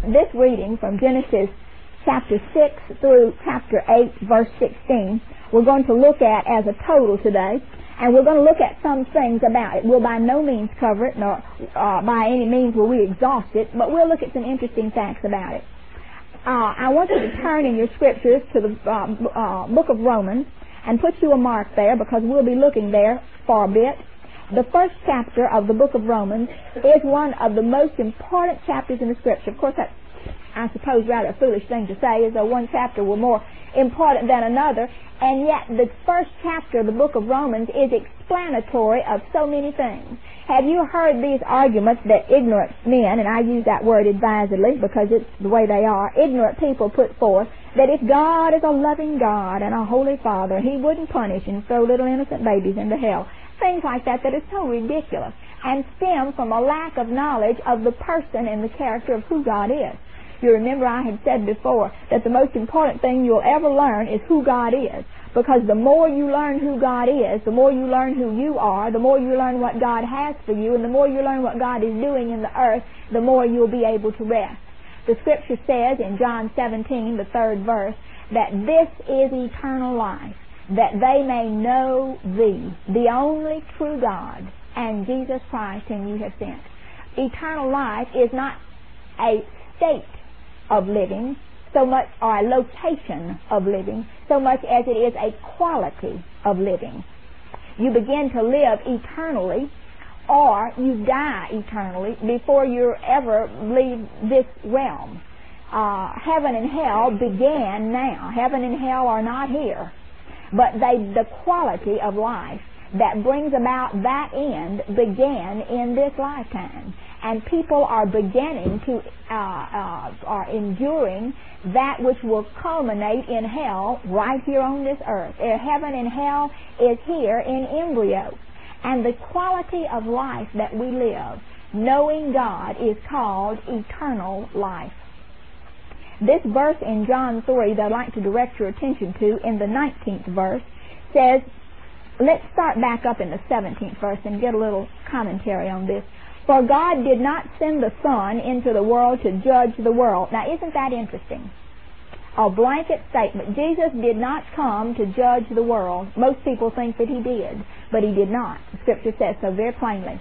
this reading from Genesis chapter 6 through chapter 8, verse 16, we're going to look at as a total today, and we're going to look at some things about it. We'll by no means cover it, nor by any means will we exhaust it, but we'll look at some interesting facts about it. I want you to turn in your scriptures to the book of Romans and put you a mark there, because we'll be looking there for a bit. The first chapter of the book of Romans is one of the most important chapters in the Scripture. Of course, that's, I suppose, rather a foolish thing to say, as though one chapter were more important than another, and yet the first chapter of the book of Romans is explanatory of so many things. Have you heard these arguments that ignorant men, and I use that word advisedly because it's the way they are, ignorant people put forth, that if God is a loving God and a holy Father, He wouldn't punish and throw little innocent babies into hell? Things like that that is so ridiculous and stem from a lack of knowledge of the person and the character of who God is. You remember I had said before that the most important thing you'll ever learn is who God is, because the more you learn who God is, the more you learn who you are, the more you learn what God has for you, and the more you learn what God is doing in the earth, the more you'll be able to rest. The Scripture says in John 17, the 3rd verse, that this is eternal life, that they may know Thee, the only true God, and Jesus Christ whom You have sent. Eternal life is not a state of living so much, or a location of living, so much as it is a quality of living. You begin to live eternally, or you die eternally before you ever leave this realm. Heaven and hell began now. Heaven and hell are not here, but the quality of life that brings about that end began in this lifetime. And people are beginning to, are enduring that which will culminate in hell right here on this earth. Heaven and hell is here in embryo. And the quality of life that we live, knowing God, is called eternal life. This verse in John 3 that I'd like to direct your attention to, in the 19th verse, says, let's start back up in the 17th verse and get a little commentary on this. For God did not send the Son into the world to judge the world. Now, isn't that interesting? A blanket statement. Jesus did not come to judge the world. Most people think that He did, but He did not. The Scripture says so very plainly.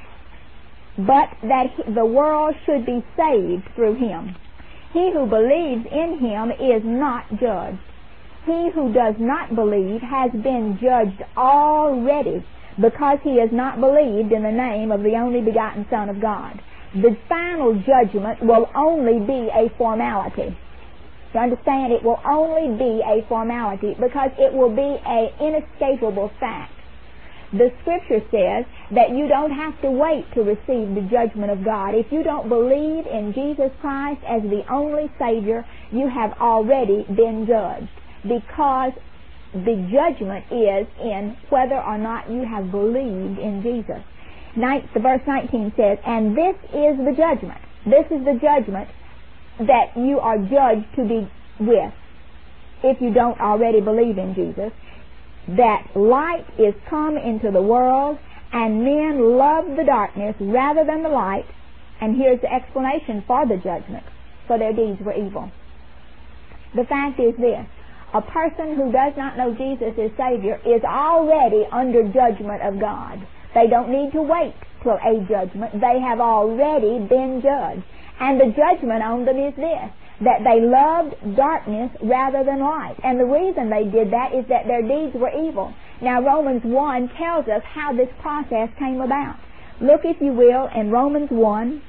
But that the world should be saved through Him. He who believes in Him is not judged. He who does not believe has been judged already, because he has not believed in the name of the only begotten Son of God. The final judgment will only be a formality. You understand? It will only be a formality, because it will be an inescapable fact. The Scripture says that you don't have to wait to receive the judgment of God. If you don't believe in Jesus Christ as the only Savior, you have already been judged, because the judgment is in whether or not you have believed in Jesus. Verse 19 says, and this is the judgment. This is the judgment that you are judged to be with, if you don't already believe in Jesus, that light is come into the world, and men love the darkness rather than the light. And here's the explanation for the judgment: for their deeds were evil. The fact is this: a person who does not know Jesus as Savior is already under judgment of God. They don't need to wait till a judgment. They have already been judged. And the judgment on them is this: that they loved darkness rather than light. And the reason they did that is that their deeds were evil. Now, Romans 1 tells us how this process came about. Look, if you will, in Romans 1,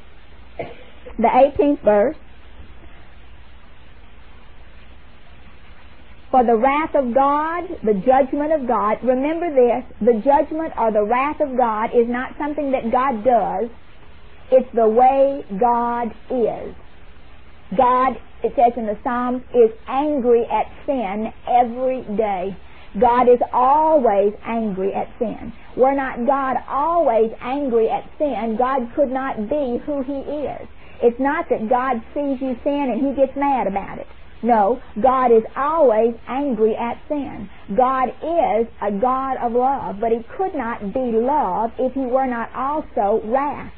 the 18th verse. For the wrath of God, the judgment of God, remember this, the judgment or the wrath of God is not something that God does. It's the way God is. God, it says in the Psalms, is angry at sin every day. God is always angry at sin. Were not God always angry at sin, God could not be who He is. It's not that God sees you sin and He gets mad about it. No, God is always angry at sin. God is a God of love, but He could not be love if He were not also wrath.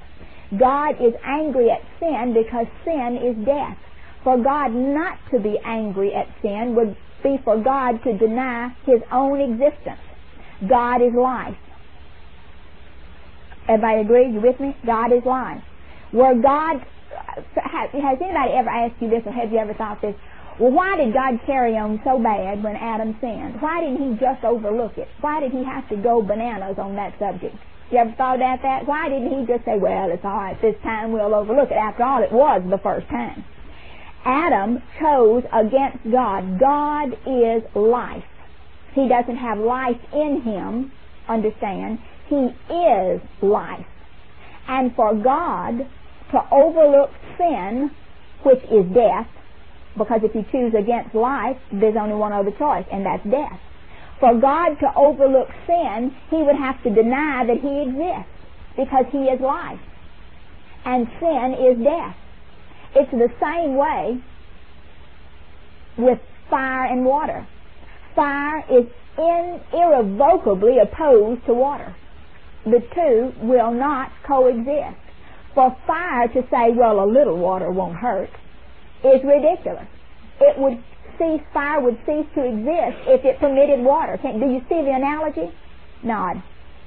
God is angry at sin because sin is death. For God not to be angry at sin would be for God to deny His own existence. God is life. Everybody agree? You with me? God is life. Where God... Has anybody ever asked you this, or have you ever thought this? Well, why did God carry on so bad when Adam sinned? Why didn't He just overlook it? Why did He have to go bananas on that subject? You ever thought about that? Why didn't He just say, well, it's all right, this time we'll overlook it? After all, it was the first time. Adam chose against God. God is life. He doesn't have life in Him, understand. He is life. And for God to overlook sin, which is death, because if you choose against life, there's only one other choice, and that's death. For God to overlook sin, He would have to deny that He exists, because He is life. And sin is death. It's the same way with fire and water. Fire is irrevocably opposed to water. The two will not coexist. For fire to say, well, a little water won't hurt, is ridiculous. Fire would cease to exist if it permitted water. Do you see the analogy? Nod.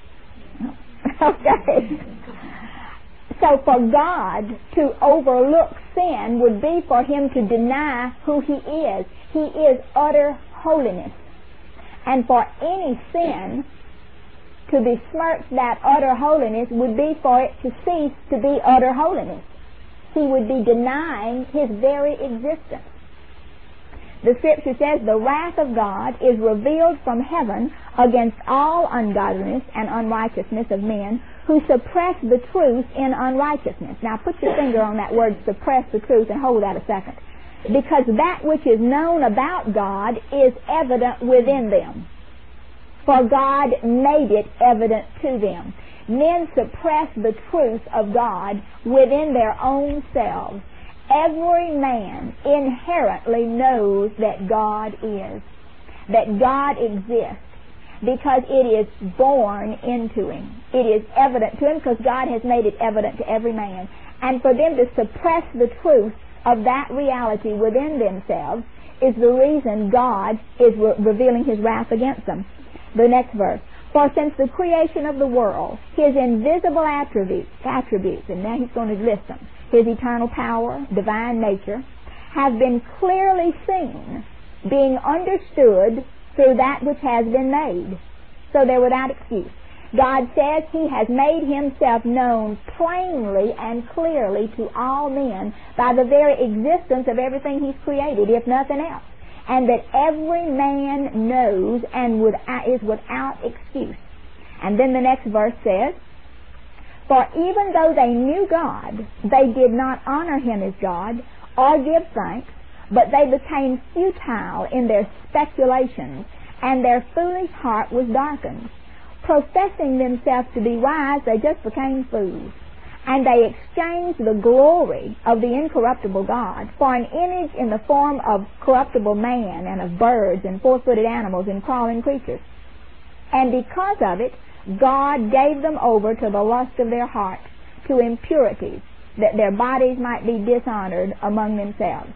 Okay. So for God to overlook sin would be for Him to deny who He is. He is utter holiness. And for any sin to besmirch that utter holiness would be for it to cease to be utter holiness. He would be denying His very existence. The Scripture says, the wrath of God is revealed from heaven against all ungodliness and unrighteousness of men who suppress the truth in unrighteousness. Now put your finger on that word, suppress the truth, and hold that a second. Because that which is known about God is evident within them. For God made it evident to them. Men suppress the truth of God within their own selves. Every man inherently knows that God is, that God exists, because it is born into him. It is evident to him because God has made it evident to every man. And for them to suppress the truth of that reality within themselves is the reason God is revealing His wrath against them. The next verse. For since the creation of the world, His invisible attributes, and now He's going to list them, His eternal power, divine nature, have been clearly seen, being understood through that which has been made. So they're without excuse. God says He has made Himself known plainly and clearly to all men by the very existence of everything He's created, if nothing else. And that every man knows and is without excuse. And then the next verse says, for even though they knew God, they did not honor Him as God or give thanks, but they became futile in their speculations, and their foolish heart was darkened. Professing themselves to be wise, they just became fools. And they exchanged the glory of the incorruptible God for an image in the form of corruptible man and of birds and four-footed animals and crawling creatures. And because of it, God gave them over to the lust of their hearts, to impurities, that their bodies might be dishonored among themselves.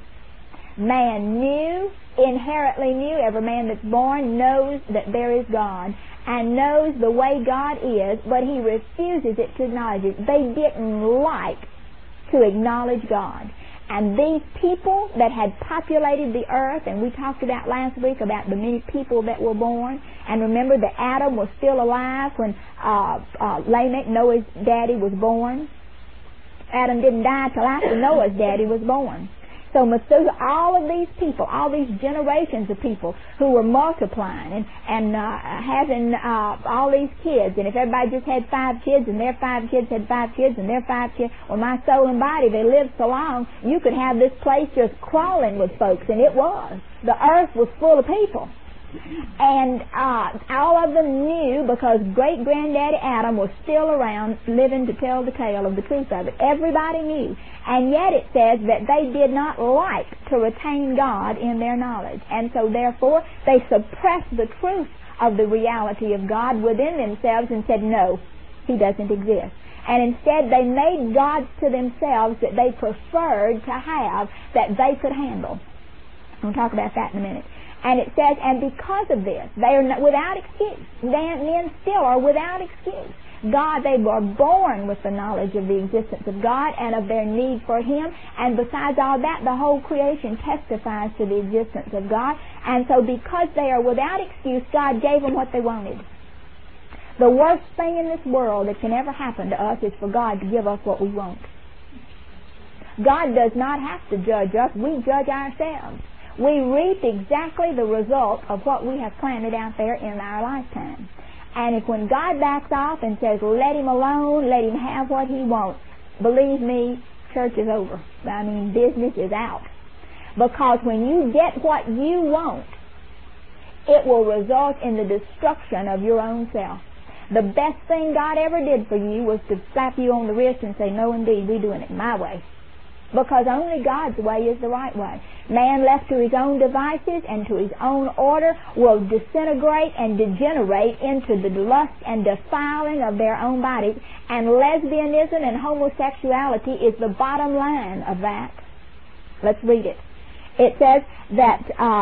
Man inherently knew, every man that's born knows that there is God, and knows the way God is, but he refuses it to acknowledge it. They didn't like to acknowledge God. And these people that had populated the earth, and we talked about last week about the many people that were born, and remember that Adam was still alive when Lamech, Noah's daddy, was born. Adam didn't die till after Noah's daddy was born. So Methuselah, all of these people, all these generations of people who were multiplying and having all these kids, and if everybody just had 5 kids and their 5 kids had 5 kids and their 5 kids, well, my soul and body, they lived so long, you could have this place just crawling with folks, and it was. The earth was full of people. And all of them knew, because great-granddaddy Adam was still around living to tell the tale of the truth of it. Everybody knew. And yet it says that they did not like to retain God in their knowledge. And so therefore they suppressed the truth of the reality of God within themselves and said, no, He doesn't exist. And instead they made gods to themselves that they preferred to have, that they could handle. We'll talk about that in a minute. And it says, and because of this, they are without excuse. Men still are without excuse. They were born with the knowledge of the existence of God and of their need for Him. And besides all that, the whole creation testifies to the existence of God. And so because they are without excuse, God gave them what they wanted. The worst thing in this world that can ever happen to us is for God to give us what we want. God does not have to judge us. We judge ourselves. We reap exactly the result of what we have planted out there in our lifetime. And if when God backs off and says, let Him alone, let Him have what He wants, believe me, church is over. I mean, business is out. Because when you get what you want, it will result in the destruction of your own self. The best thing God ever did for you was to slap you on the wrist and say, no indeed, we're doing it my way. Because only God's way is the right way. Man left to his own devices and to his own order will disintegrate and degenerate into the lust and defiling of their own bodies. And lesbianism and homosexuality is the bottom line of that. Let's read it. It says that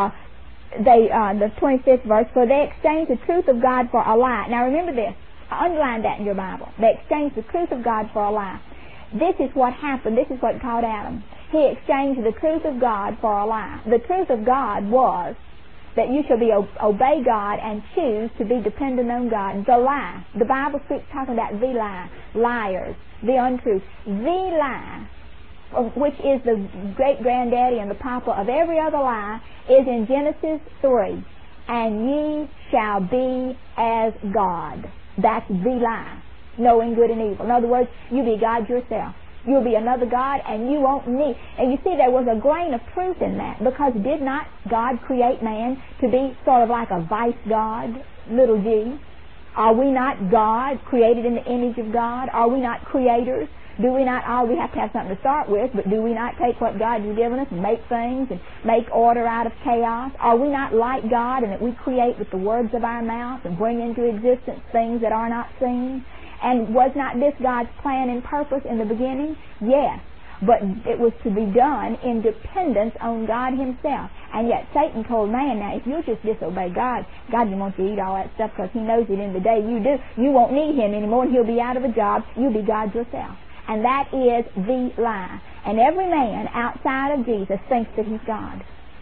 the 25th verse, for they exchanged the truth of God for a lie. Now remember this. Underline that in your Bible. They exchanged the truth of God for a lie. This is what happened. This is what caught Adam. He exchanged the truth of God for a lie. The truth of God was that you shall obey God and choose to be dependent on God. The lie. The Bible speaks talking about the lie. Liars. The untruth. The lie, which is the great-granddaddy and the papa of every other lie, is in Genesis 3. And ye shall be as God. That's the lie. Knowing good and evil. In other words, you be God yourself. You'll be another God and you won't need. And you see, there was a grain of truth in that, because did not God create man to be sort of like a vice God, little g? Are we not God, created in the image of God? Are we not creators? Do we not, we have to have something to start with, but do we not take what God has given us and make things and make order out of chaos? Are we not like God in that we create with the words of our mouth and bring into existence things that are not seen? And was not this God's plan and purpose in the beginning? Yes. But it was to be done in dependence on God Himself. And yet Satan told man, now if you'll just disobey God, God will want you to eat all that stuff because He knows that in the day you do, you won't need Him anymore and He'll be out of a job. You'll be God yourself. And that is the lie. And every man outside of Jesus thinks that he's God.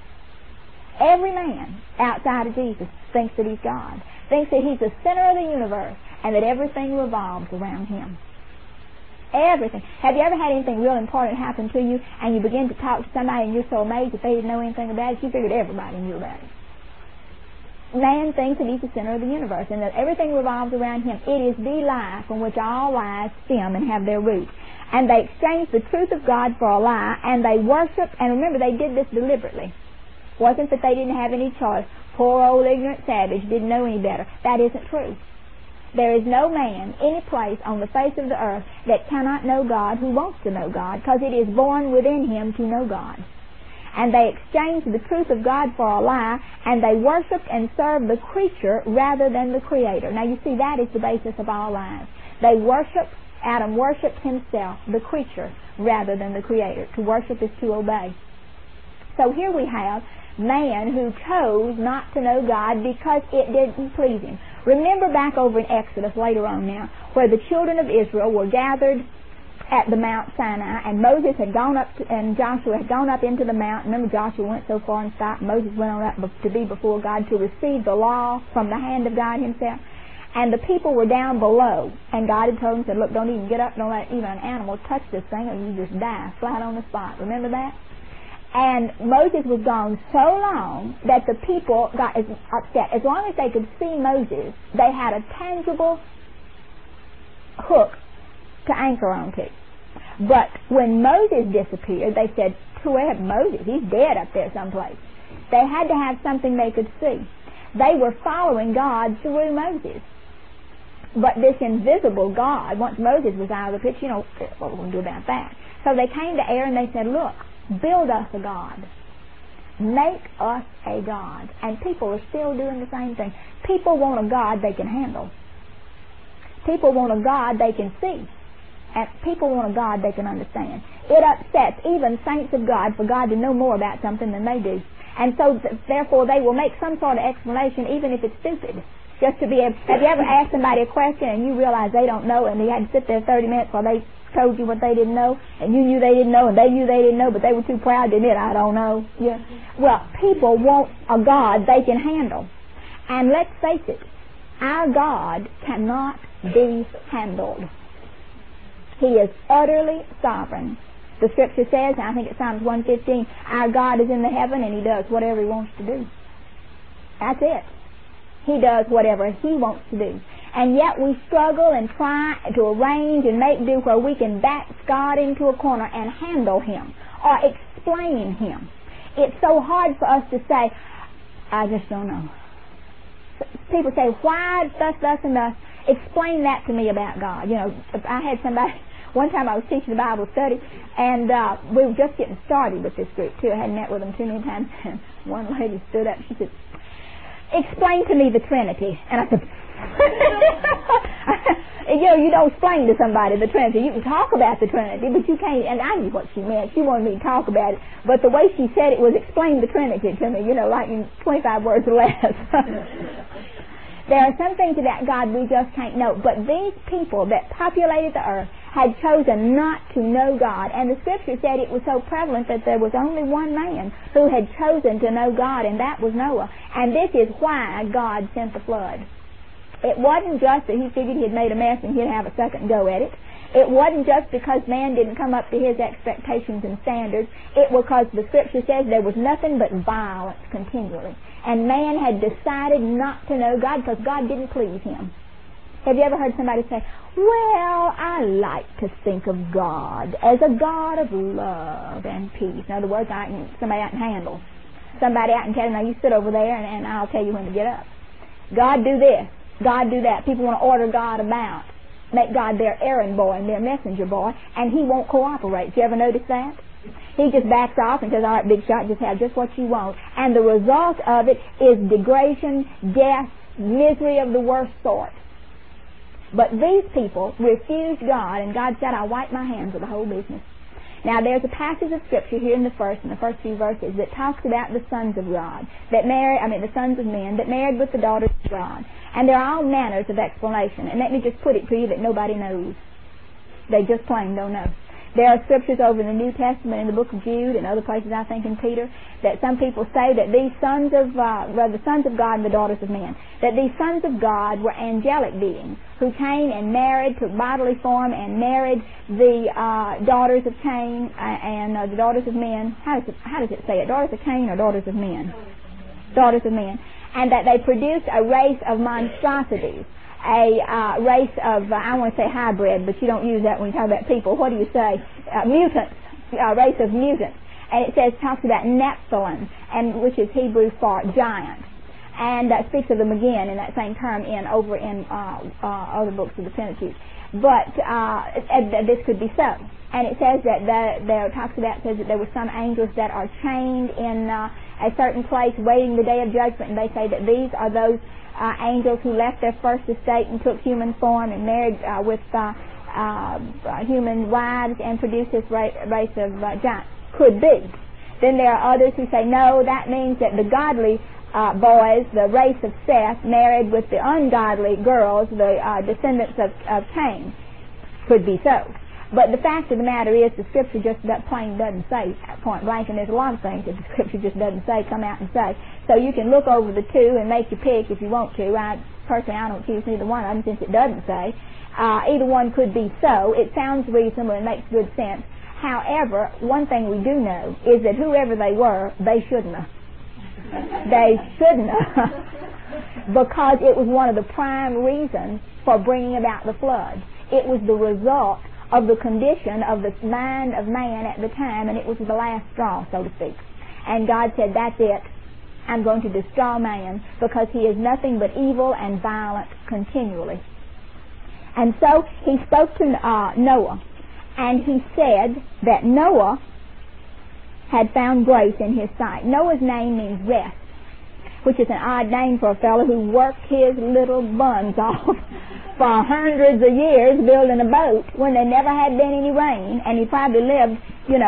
Every man outside of Jesus thinks that he's God. Thinks that He's the center of the universe and that everything revolves around Him. Everything. Have you ever had anything real important happen to you and you begin to talk to somebody and you're so amazed that they didn't know anything about it, you figured everybody knew about it. Man thinks that he's the center of the universe and that everything revolves around him. It is the lie from which all lies stem and have their root. And they exchanged the truth of God for a lie, and they worshiped, and remember, they did this deliberately. It wasn't that they didn't have any choice. Poor old ignorant savage didn't know any better. That isn't true. There is no man, any place on the face of the earth that cannot know God who wants to know God, because it is born within him to know God. And they exchanged the truth of God for a lie, and they worshipped and served the creature rather than the Creator. Now you see, that is the basis of all lies. Adam worshipped himself, the creature, rather than the Creator. To worship is to obey. So here we have man who chose not to know God because it didn't please him. Remember back over in Exodus later on now, where the children of Israel were gathered at the Mount Sinai, and Moses had gone up and Joshua had gone up into the mountain. Remember, Joshua went so far and stopped. Moses went on up to be before God to receive the law from the hand of God Himself. And the people were down below, and God had told them, said, look, don't even get up, don't let even an animal touch this thing, or you just die flat on the spot. Remember that? And Moses was gone so long that the people got upset. As long as they could see Moses, they had a tangible hook to anchor onto. But when Moses disappeared, they said, where's Moses? He's dead up there someplace. They had to have something they could see. They were following God through Moses. But this invisible God, once Moses was out of the picture, what we're going to do about that? So they came to Aaron and they said, look, build us a God. Make us a God. And people are still doing the same thing. People want a God they can handle. People want a God they can see. And people want a God they can understand. It upsets even saints of God for God to know more about something than they do. And so, therefore, they will make some sort of explanation even if it's stupid. Just to be able... Have you ever asked somebody a question and you realize they don't know and you had to sit there 30 minutes while they told you what they didn't know, and you knew they didn't know and they knew they didn't know, but they were too proud to admit, I don't know. Yeah. Well, people want a God they can handle. And let's face it, our God cannot be handled. He is utterly sovereign. The Scripture says, I think it's Psalms 115, our God is in the heaven and He does whatever He wants to do. That's it. He does whatever He wants to do. And yet we struggle and try to arrange and make do where we can back God into a corner and handle Him or explain Him. It's so hard for us to say, I just don't know. People say, why thus and thus? Explain that to me about God. You know, I had somebody, one time I was teaching a Bible study, and we were just getting started with this group too. I hadn't met with them too many times, and one lady stood up and she said, explain to me the Trinity. And I said, you don't explain to somebody the Trinity. You can talk about the Trinity, but you can't. And I knew what she meant. She wanted me to talk about it, but the way she said it was explain the Trinity to me, like in 25 words or less. There are some things about God we just can't know. But these people that populated the earth had chosen not to know God. And the Scripture said it was so prevalent that there was only one man who had chosen to know God, and that was Noah. And this is why God sent the flood. It wasn't just that He figured He had made a mess and He'd have a second go at it. It wasn't just because man didn't come up to His expectations and standards. It was because the Scripture says there was nothing but violence continually. And man had decided not to know God because God didn't please him. Have you ever heard somebody say, well, I like to think of God as a God of love and peace. In other words, somebody I can handle. Somebody I can tell, now you sit over there and I'll tell you when to get up. God do this. God do that. People want to order God about. Make God their errand boy and their messenger boy, and He won't cooperate. You ever notice that? He just backs off and says, all right, big shot, just have just what you want. And the result of it is degradation, death, misery of the worst sort. But these people refused God, and God said, I'll wipe my hands of the whole business. Now, there's a passage of Scripture here in the first few verses that talks about the sons of God, the sons of men that married with the daughters of God. And there are all manners of explanation. And let me just put it to you that nobody knows. They just plain don't know. There are scriptures over in the New Testament, in the book of Jude, and other places, I think, in Peter, that some people say that these sons of, the sons of God and the daughters of men, that these sons of God were angelic beings who came and married, took bodily form, and married the daughters of Cain and the daughters of men. How does it say it? Daughters of Cain or daughters of men? Daughters of men. And that they produced a race of monstrosities. A race of, I want to say hybrid, but you don't use that when you talk about people. What do you say? Mutants. A race of mutants. And it talks about Nephilim, and which is Hebrew for giant. And speaks of them again in that same term over in other books of the Pentateuch. But this could be so. And it says that says that there were some angels that are chained in a certain place waiting the day of judgment, and they say that these are those angels who left their first estate and took human form and married with human wives and produced this race of giants. Could be. Then there are others who say, no, that means that the godly boys, the race of Seth, married with the ungodly girls, the descendants of Cain. Could be so. But the fact of the matter is the Scripture just plain doesn't say point blank, and there's a lot of things that the Scripture just doesn't say, come out and say. So you can look over the two and make your pick if you want to. Personally, I don't choose neither one of them since it doesn't say. Either one could be so. It sounds reasonable and makes good sense. However, one thing we do know is that whoever they were, they shouldn't have. They shouldn't have. Because it was one of the prime reasons for bringing about the flood. It was the result of the condition of the mind of man at the time, and it was the last straw, so to speak. And God said, that's it. I'm going to destroy man because he is nothing but evil and violent continually. And so he spoke to Noah, and he said that Noah had found grace in his sight. Noah's name means rest. which is an odd name for a fellow who worked his little buns off for hundreds of years building a boat when there never had been any rain, and he probably lived, in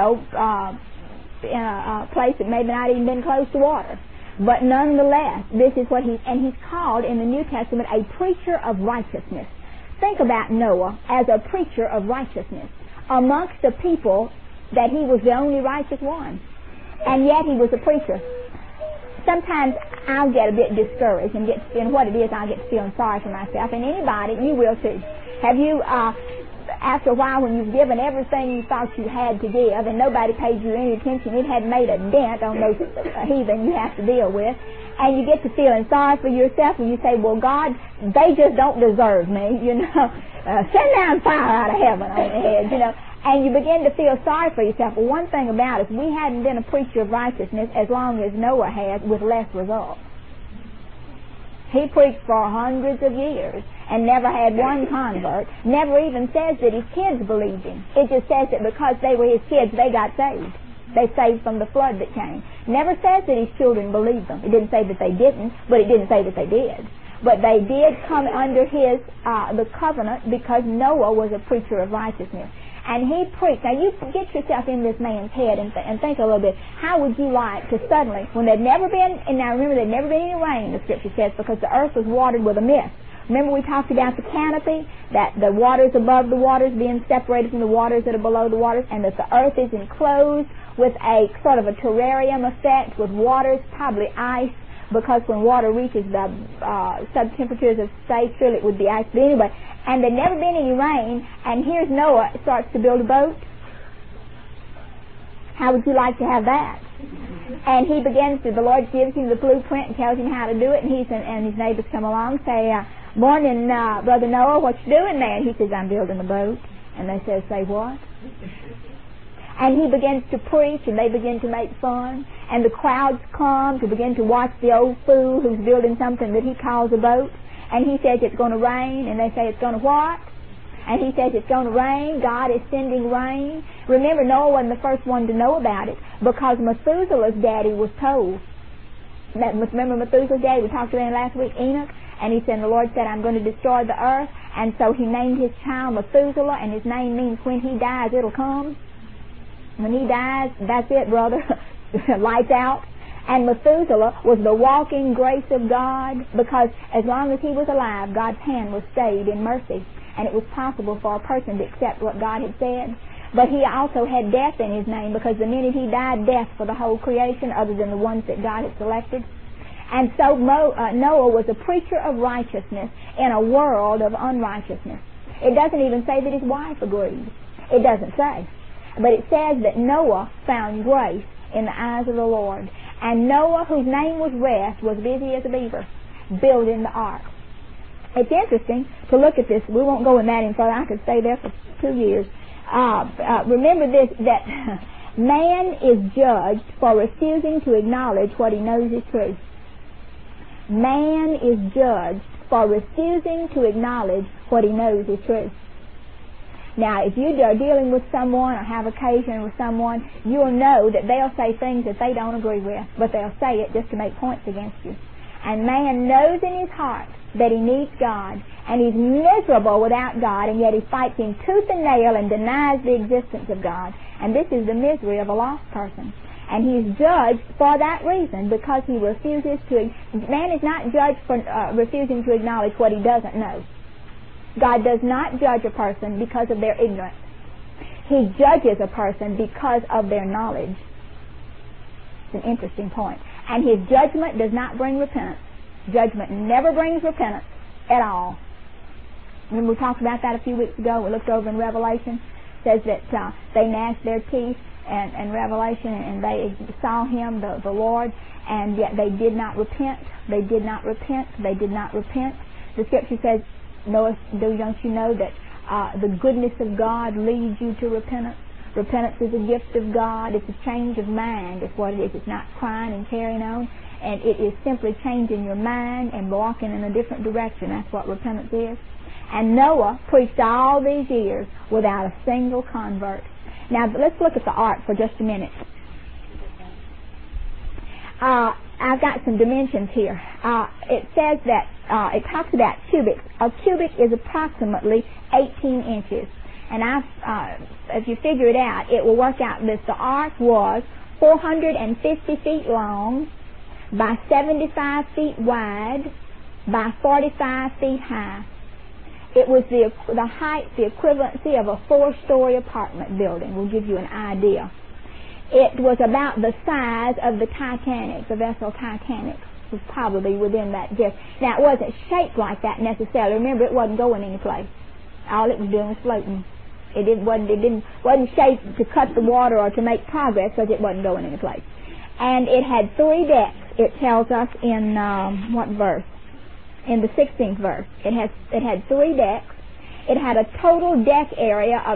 a place that maybe not even been close to water. But nonetheless, this is what he's called in the New Testament a preacher of righteousness. Think about Noah as a preacher of righteousness amongst the people that he was the only righteous one. And yet he was a preacher. Sometimes I'll get a bit discouraged and what it is, I'll get feeling sorry for myself. And anybody, you will too. Have you, after a while when you've given everything you thought you had to give and nobody paid you any attention, it had made a dent on those heathen you have to deal with, and you get to feeling sorry for yourself and you say, well, God, they just don't deserve me, send down fire out of heaven on their heads, and you begin to feel sorry for yourself. Well, one thing about it is we hadn't been a preacher of righteousness as long as Noah had with less results. He preached for hundreds of years and never had one convert. Never even says that his kids believed him. It just says that because they were his kids, they got saved. They saved from the flood that came. Never says that his children believed them. It didn't say that they didn't, but it didn't say that they did. But they did come under his the covenant because Noah was a preacher of righteousness. And he preached. Now you get yourself in this man's head and think a little bit. How would you like to suddenly, when there'd never been, and now remember there'd never been any rain, the scripture says, because the earth was watered with a mist. Remember we talked about the canopy, that the waters above the waters being separated from the waters that are below the waters, and that the earth is enclosed with a sort of a terrarium effect with waters, probably ice, because when water reaches the sub-temperatures of space, surely it would be ice. But anyway, and there'd never been any rain, and here's Noah starts to build a boat. How would you like to have that? And he begins to, the Lord gives him the blueprint and tells him how to do it, and his neighbors come along and say, morning, Brother Noah, what you doing there? And he says, I'm building a boat. And they say what? And he begins to preach, and they begin to make fun, and the crowds come to begin to watch the old fool who's building something that he calls a boat. And he says it's going to rain, and they say it's going to what? And he says it's going to rain. God is sending rain. Remember, Noah wasn't the first one to know about it because Methuselah's daddy was told. Remember Methuselah's daddy? We talked about him last week, Enoch. And he said, the Lord said, I'm going to destroy the earth. And so he named his child Methuselah, and his name means when he dies, it'll come. When he dies, that's it, brother. Lights out. And Methuselah was the walking grace of God because as long as he was alive, God's hand was stayed in mercy. And it was possible for a person to accept what God had said. But he also had death in his name because the minute he died, death for the whole creation other than the ones that God had selected. And so Noah was a preacher of righteousness in a world of unrighteousness. It doesn't even say that his wife agreed. It doesn't say. But it says that Noah found grace in the eyes of the Lord. And Noah, whose name was Rest, was busy as a beaver, building the ark. It's interesting to look at this. We won't go in that any further. I could stay there for 2 years. Remember this, that man is judged for refusing to acknowledge what he knows is true. Man is judged for refusing to acknowledge what he knows is true. Now, if you are dealing with someone or have occasion with someone, you'll know that they'll say things that they don't agree with, but they'll say it just to make points against you. And man knows in his heart that he needs God, and he's miserable without God, and yet he fights him tooth and nail and denies the existence of God. And this is the misery of a lost person. And he's judged for that reason, because he refuses to. Man is not judged for refusing to acknowledge what he doesn't know. God does not judge a person because of their ignorance. He judges a person because of their knowledge. It's an interesting point. And his judgment does not bring repentance. Judgment never brings repentance at all. Remember we talked about that a few weeks ago. We looked over in Revelation. It says that they gnashed their teeth in Revelation, and they saw him, the Lord, and yet they did not repent. They did not repent. They did not repent. The scripture says, don't you know that the goodness of God leads you to repentance? Repentance is a gift of God. It's a change of mind. It's what it is. It's not crying and carrying on. And it is simply changing your mind and walking in a different direction. That's what repentance is. And Noah preached all these years without a single convert. Now, let's look at the ark for just a minute. I've got some dimensions here. It says that, it talks about cubits. A cubit is approximately 18 inches. And if you figure it out, it will work out that the ark was 450 feet long by 75 feet wide by 45 feet high. It was the height, the equivalency of a 4-story apartment building. Will give you an idea. It was about the size of the Titanic, the vessel Titanic was probably within that depth. Now, it wasn't shaped like that necessarily. Remember, it wasn't going anyplace. All it was doing was floating. It wasn't shaped to cut the water or to make progress because it wasn't going anyplace. And it had 3 decks. It tells us in what verse? In the 16th verse. It had 3 decks. It had a total deck area of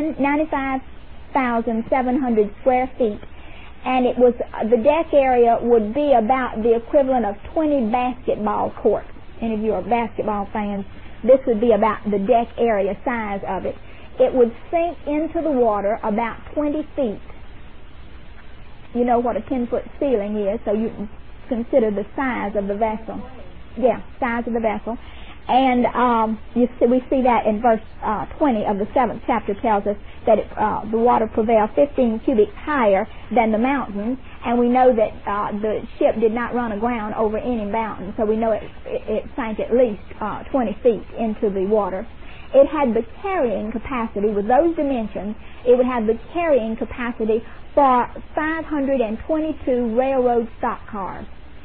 95,700 square feet, and it was the deck area would be about the equivalent of 20 basketball courts. Any of you are basketball fans, this would be about the deck area size of it. It would sink into the water about 20 feet. You know what a 10-foot ceiling is, so you can consider the size of the vessel. Yeah, size of the vessel. And we see that in verse 20 of the 7th chapter tells us that the water prevailed 15 cubits higher than the mountains, and we know that the ship did not run aground over any mountain, so we know it sank at least 20 feet into the water. It had the carrying capacity, with those dimensions, it would have the carrying capacity for 522 railroad stock cars.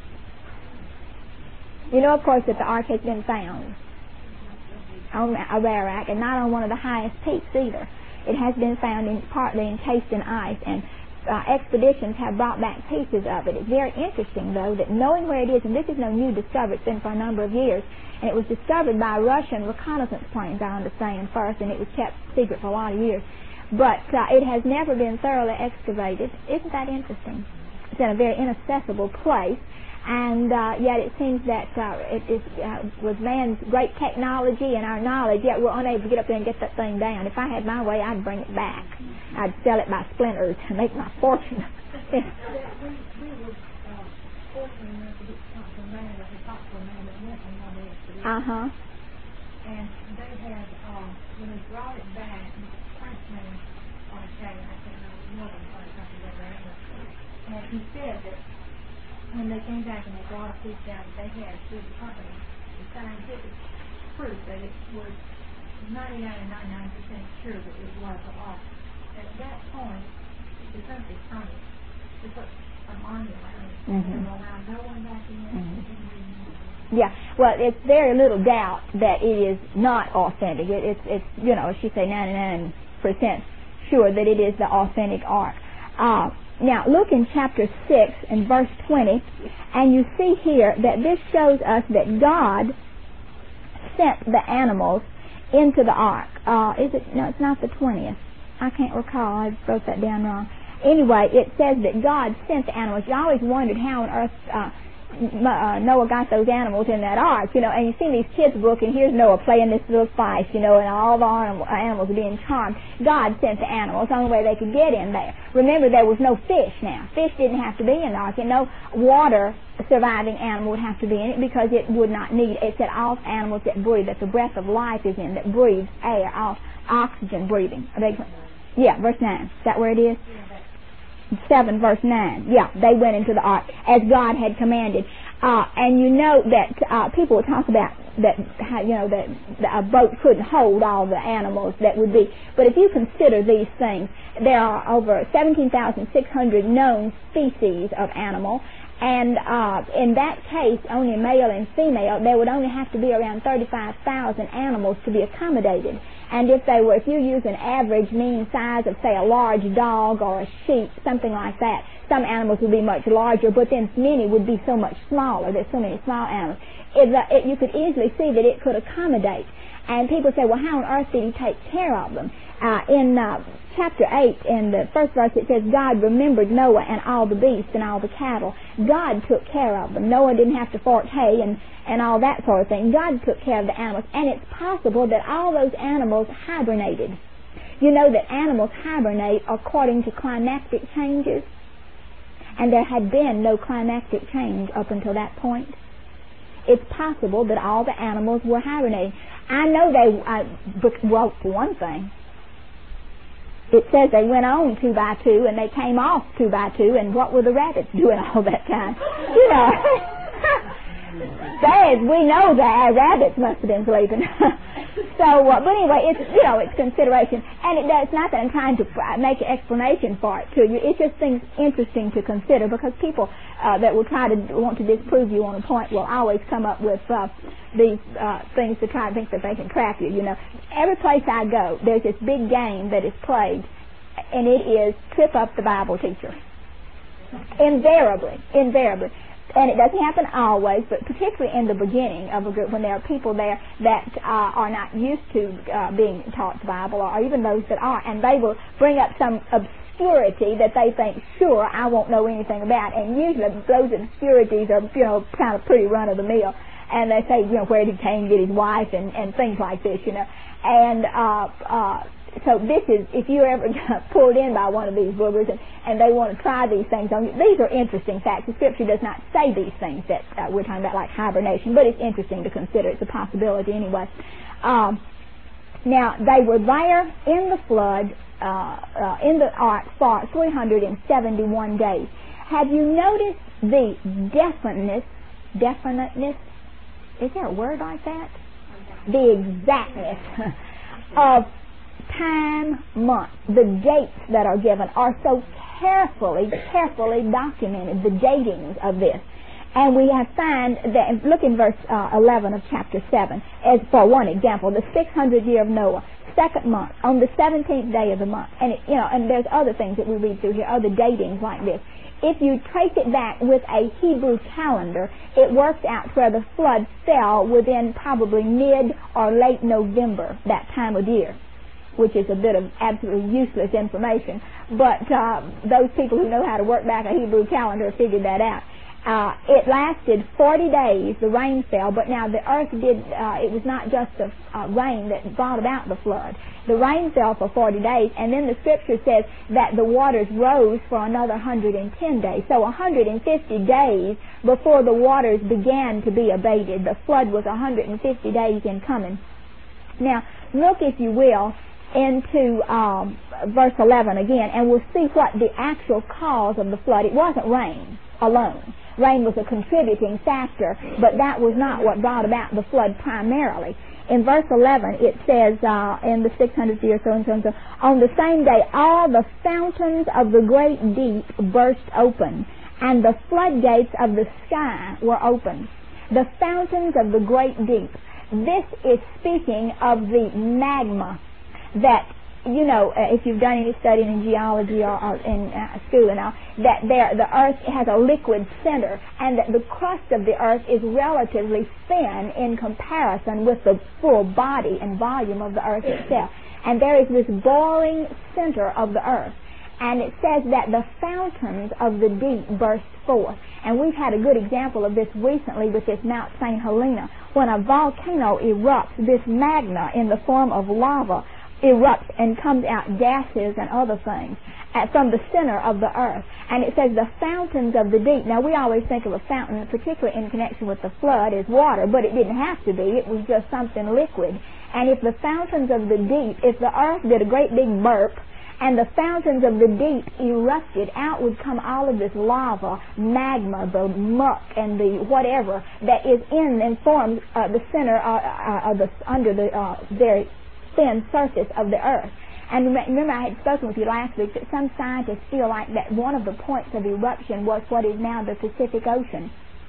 You know, of course, that the ark has been found on Ararat, and not on one of the highest peaks either. It has been found partly encased in ice, and expeditions have brought back pieces of it. It's very interesting, though, that knowing where it is, and this is no new discovery, it's been for a number of years, and it was discovered by Russian reconnaissance planes, I understand, first, and it was kept secret for a lot of years. But it has never been thoroughly excavated. Isn't that interesting? It's in a very inaccessible place. And yet it seems that with man's great technology and our knowledge, yet we're unable to get up there and get that thing down. If I had my way, I'd bring it back. I'd sell it by splinters to make my fortune. We were fortunate enough to get some man that we talked to a man that went on one expedition. And they had, when they brought it back, the Frenchman on a cabin, I can't remember, and he said that when they came back and they brought a piece down that they had through the company, the scientific proof that it was 99 and 99% sure that it was a loss. At that point, the country turned to put an army around it and allow no one back in there. Yeah, well, it's very little doubt that it is not authentic. It's you know, as she say, 99% sure that it is the authentic ark. Now, look in chapter 6 and verse 20, and you see here that this shows us that God sent the animals into the ark. Is it? No, it's not the 20th. I can't recall. I wrote that down wrong. Anyway, it says that God sent the animals. You always wondered how on earth Noah got those animals in that ark, you know, and you see these kids' book, and here's Noah playing this little fife, you know, and all the animals are being charmed. God sent the animals, the only way they could get in there. Remember, there was no fish now. Fish didn't have to be in the ark, and no water surviving animal would have to be in it because it would not need, it said all animals that breathe, that the breath of life is in, that breathes air, all oxygen breathing. Yeah, verse 9. Is that where it is? 7 verse 9. Yeah, they went into the ark as God had commanded. And you know that people will talk about that, how, you know, that a boat couldn't hold all the animals that would be. But if you consider these things, there are over 17,600 known species of animal. And in that case, only male and female, there would only have to be around 35,000 animals to be accommodated. And if you use an average mean size of, say, a large dog or a sheep, something like that, some animals would be much larger, but then many would be so much smaller. There's so many small animals. You could easily see that it could accommodate. And people say, well, how on earth did he take care of them? In chapter 8, in the first verse, it says, God remembered Noah and all the beasts and all the cattle. God took care of them. Noah didn't have to fork hay and all that sort of thing. God took care of the animals. And it's possible that all those animals hibernated. You know that animals hibernate according to climatic changes. and there had been no climactic change up until that point. It's possible that all the animals were hibernating. I know well, for one thing, it says they went on 2 by 2 and they came off 2 by 2, and what were the rabbits doing all that time? You know, we know that rabbits must have been sleeping. So, but anyway, it's, you know, it's consideration, and it's not that I'm trying to make an explanation for it to you. It's just things interesting to consider, because people that will want to disprove you on a point will always come up with these things to try and think that they can trap you. You know, every place I go, there's this big game that is played, and it is trip up the Bible teacher. Invariably. And it doesn't happen always, but particularly in the beginning of a group, when there are people there that are not used to being taught the Bible, or even those that are, and they will bring up some obscurity that they think, sure, I won't know anything about, and usually those obscurities are, you know, kind of pretty run-of-the-mill, and they say, you know, where did Cain get his wife, and things like this, you know, and so this is, if you're ever pulled in by one of these boogers and they want to try these things on you, these are interesting facts. The Scripture does not say these things that we're talking about, like hibernation, but it's interesting to consider. It's a possibility anyway. Now, they were there in the flood, in the ark, for 371 days. Have you noticed the definiteness, is there a word like that? The exactness of time, month. The dates that are given are so carefully documented, the datings of this. And we have found that, look in verse 11 of chapter 7, as for one example, the 600th year of Noah, 2nd month, on the 17th day of the month. And, and there's other things that we read through here, other datings like this. If you trace it back with a Hebrew calendar, it works out where the flood fell within probably mid or late November, that time of year, which is a bit of absolutely useless information. But those people who know how to work back a Hebrew calendar figured that out. It lasted 40 days, the rain fell, but now the earth it was not just the rain that brought about the flood. The rain fell for 40 days, and then the Scripture says that the waters rose for another 110 days. So 150 days before the waters began to be abated. The flood was 150 days in coming. Now, look, if you will, into verse 11 again, and we'll see what the actual cause of the flood. It wasn't rain alone. Rain was a contributing factor, but that was not what brought about the flood primarily. In verse 11, it says, in the 600th year, so and so, on the same day, all the fountains of the great deep burst open, and the floodgates of the sky were opened. The fountains of the great deep. This is speaking of the magma that, if you've done any studying in geology or in school and all, that the earth has a liquid center, and that the crust of the earth is relatively thin in comparison with the full body and volume of the earth itself. And there is this boiling center of the earth. And it says that the fountains of the deep burst forth. And we've had a good example of this recently with this Mount St. Helena. When a volcano erupts, this magma in the form of lava erupts and comes out gases and other things from the center of the earth. And it says the fountains of the deep. Now, we always think of a fountain, particularly in connection with the flood, as water, but it didn't have to be. It was just something liquid. And if the fountains of the deep, if the earth did a great big burp, and the fountains of the deep erupted, out would come all of this lava, magma, the muck, and the whatever that is in and forms the center under the very thin surface of the earth. And remember, I had spoken with you last week that some scientists feel like that one of the points of eruption was what is now the Pacific Ocean.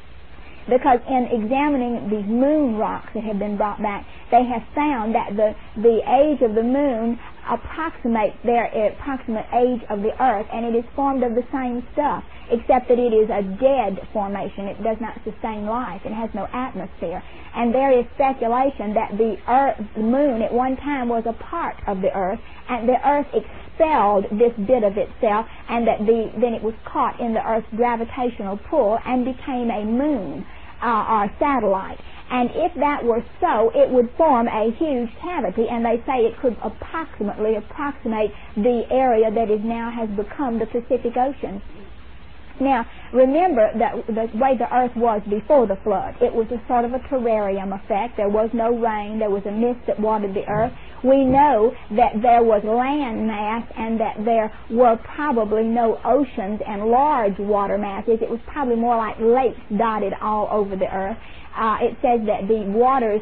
Because in examining these moon rocks that have been brought back, they have found that the age of the moon approximates their approximate age of the earth, and it is formed of the same stuff, except that it is a dead formation. It does not sustain life. It has no atmosphere. And there is speculation that the moon at one time was a part of the earth, and the earth expelled this bit of itself, and that then it was caught in the earth's gravitational pull and became a moon or satellite. And if that were so, it would form a huge cavity, and they say it could approximate the area that is now has become the Pacific Ocean. Now, remember that the way the earth was before the flood. It was a sort of a terrarium effect. There was no rain. There was a mist that watered the earth. We know that there was land mass and that there were probably no oceans and large water masses. It was probably more like lakes dotted all over the earth. It says that the waters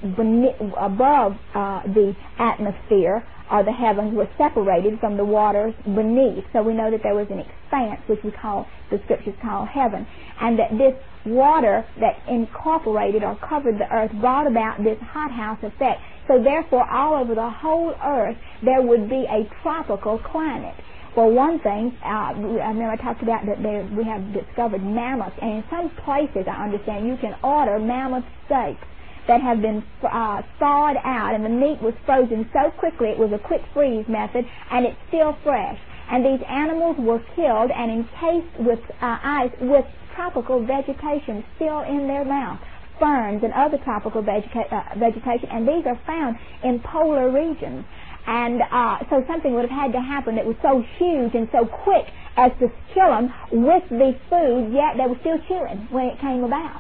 above the atmosphere or the heavens were separated from the waters beneath. So we know that there was an expanse, which the scriptures call heaven, and that this water that incorporated or covered the earth brought about this hothouse effect. So therefore, all over the whole earth, there would be a tropical climate. For one thing, I remember I talked about that we have discovered mammoths, and in some places, I understand, you can order mammoth steaks that have been thawed out, and the meat was frozen so quickly, it was a quick freeze method, and it's still fresh. And these animals were killed and encased with ice with tropical vegetation still in their mouth, ferns and other tropical vegetation, and these are found in polar regions. And so something would have had to happen that was so huge and so quick as to kill them with the food, yet they were still chewing when it came about.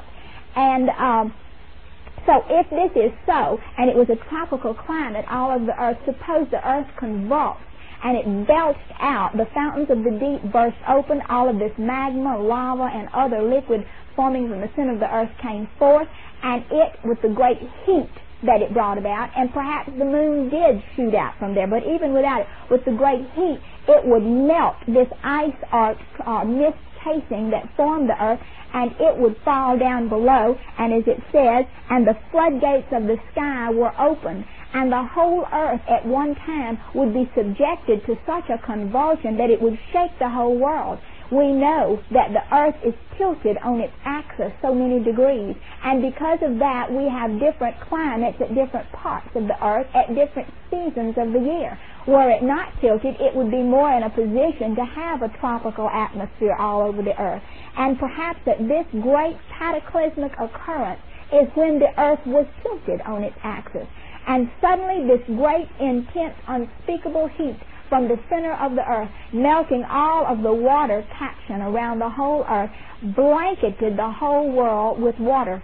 And so if this is so, and it was a tropical climate all over the earth, suppose the earth convulsed and it belched out, the fountains of the deep burst open, all of this magma, lava, and other liquid forming from the center of the earth came forth, and it, with the great heat that it brought about, and perhaps the moon did shoot out from there, but even without it, with the great heat, it would melt this ice or mist casing that formed the earth, and it would fall down below, and as it says, and the floodgates of the sky were opened, and the whole earth at one time would be subjected to such a convulsion that it would shake the whole world. We know that the earth is tilted on its axis so many degrees, and because of that we have different climates at different parts of the earth at different seasons of the year. Were it not tilted, it would be more in a position to have a tropical atmosphere all over the earth. And perhaps that this great cataclysmic occurrence is when the earth was tilted on its axis. And suddenly this great, intense, unspeakable heat from the center of the earth, melting all of the water caption around the whole earth, blanketed the whole world with water.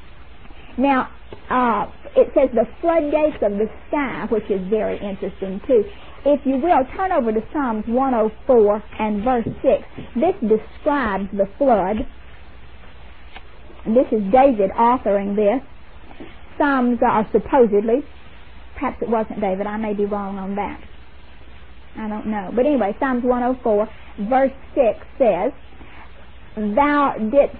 Now, it says the floodgates of the sky, which is very interesting too. If you will, turn over to Psalms 104 and verse 6. This describes the flood. This is David authoring this. Psalms are supposedly, perhaps it wasn't David, I may be wrong on that. I don't know. But anyway, Psalms 104, verse 6 says, Thou didst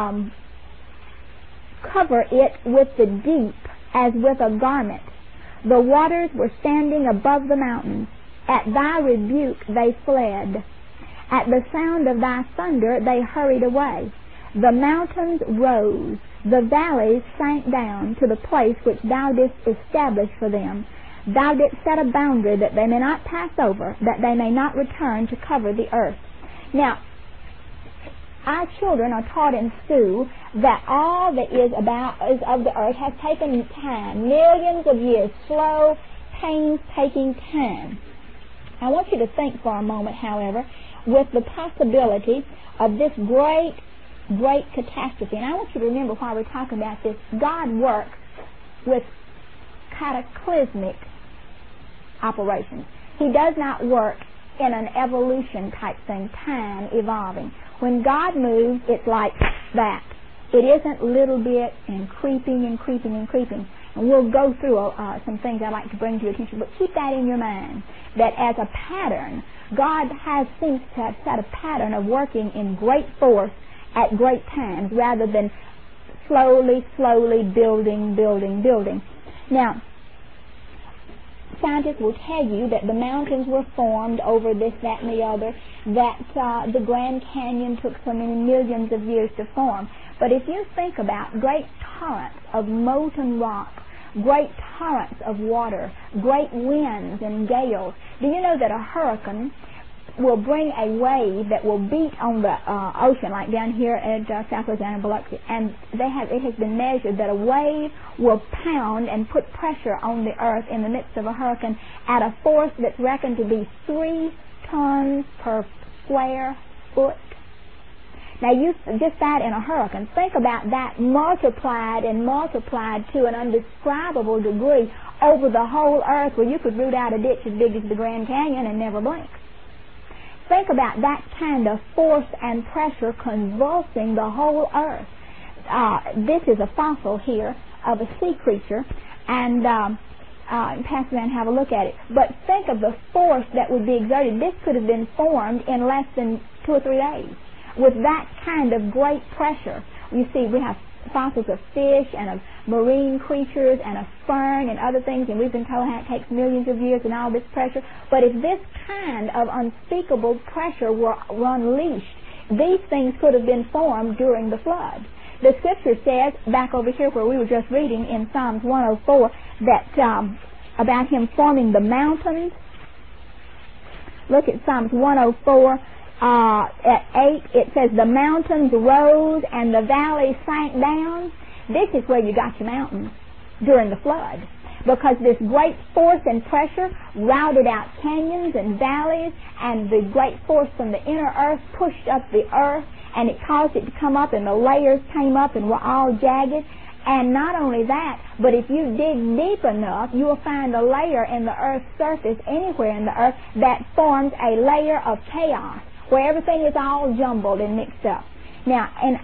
cover it with the deep as with a garment. The waters were standing above the mountains. At thy rebuke they fled. At the sound of thy thunder they hurried away. The mountains rose. The valleys sank down to the place which thou didst establish for them. Thou didst set a boundary that they may not pass over, that they may not return to cover the earth. Now, our children are taught in school that all that is of the earth has taken time, millions of years, slow, painstaking time. I want you to think for a moment, however, with the possibility of this great catastrophe. And I want you to remember while we're talking about this, God works with cataclysmic operations. He does not work in an evolution type thing, time evolving. When God moves, it's like that. It isn't little bit and creeping and creeping and creeping. And we'll go through some things I'd like to bring to your attention, but keep that in your mind, that as a pattern, God seems to have set a pattern of working in great force at great times, rather than slowly building. Now, scientists will tell you that the mountains were formed over this, that, and the other, that the Grand Canyon took so many millions of years to form. But if you think about great torrents of molten rock, great torrents of water, great winds and gales, do you know that a hurricane will bring a wave that will beat on the ocean, like down here at South Louisiana, Biloxi, and it has been measured that a wave will pound and put pressure on the earth in the midst of a hurricane at a force that's reckoned to be 3 tons per square foot. Now, just that in a hurricane. Think about that multiplied and multiplied to an undescribable degree over the whole earth, where you could root out a ditch as big as the Grand Canyon and never blink. Think about that kind of force and pressure convulsing the whole earth. This is a fossil here of a sea creature, and pass it and have a look at it. But think of the force that would be exerted. This could have been formed in less than 2 or 3 days with that kind of great pressure. You see, we have fossils of fish and of marine creatures and of fern and other things, and we've been told how it takes millions of years and all this pressure. But if this kind of unspeakable pressure were unleashed, these things could have been formed during the flood. The scripture says, back over here where we were just reading in Psalms 104, that about him forming the mountains. Look at Psalms 104. At 8, it says, the mountains rose and the valleys sank down. This is where you got your mountains during the flood, because this great force and pressure routed out canyons and valleys, and the great force from the inner earth pushed up the earth, and it caused it to come up, and the layers came up and were all jagged. And not only that, but if you dig deep enough, you will find a layer in the earth's surface anywhere in the earth that forms a layer of chaos, where everything is all jumbled and mixed up. Now, in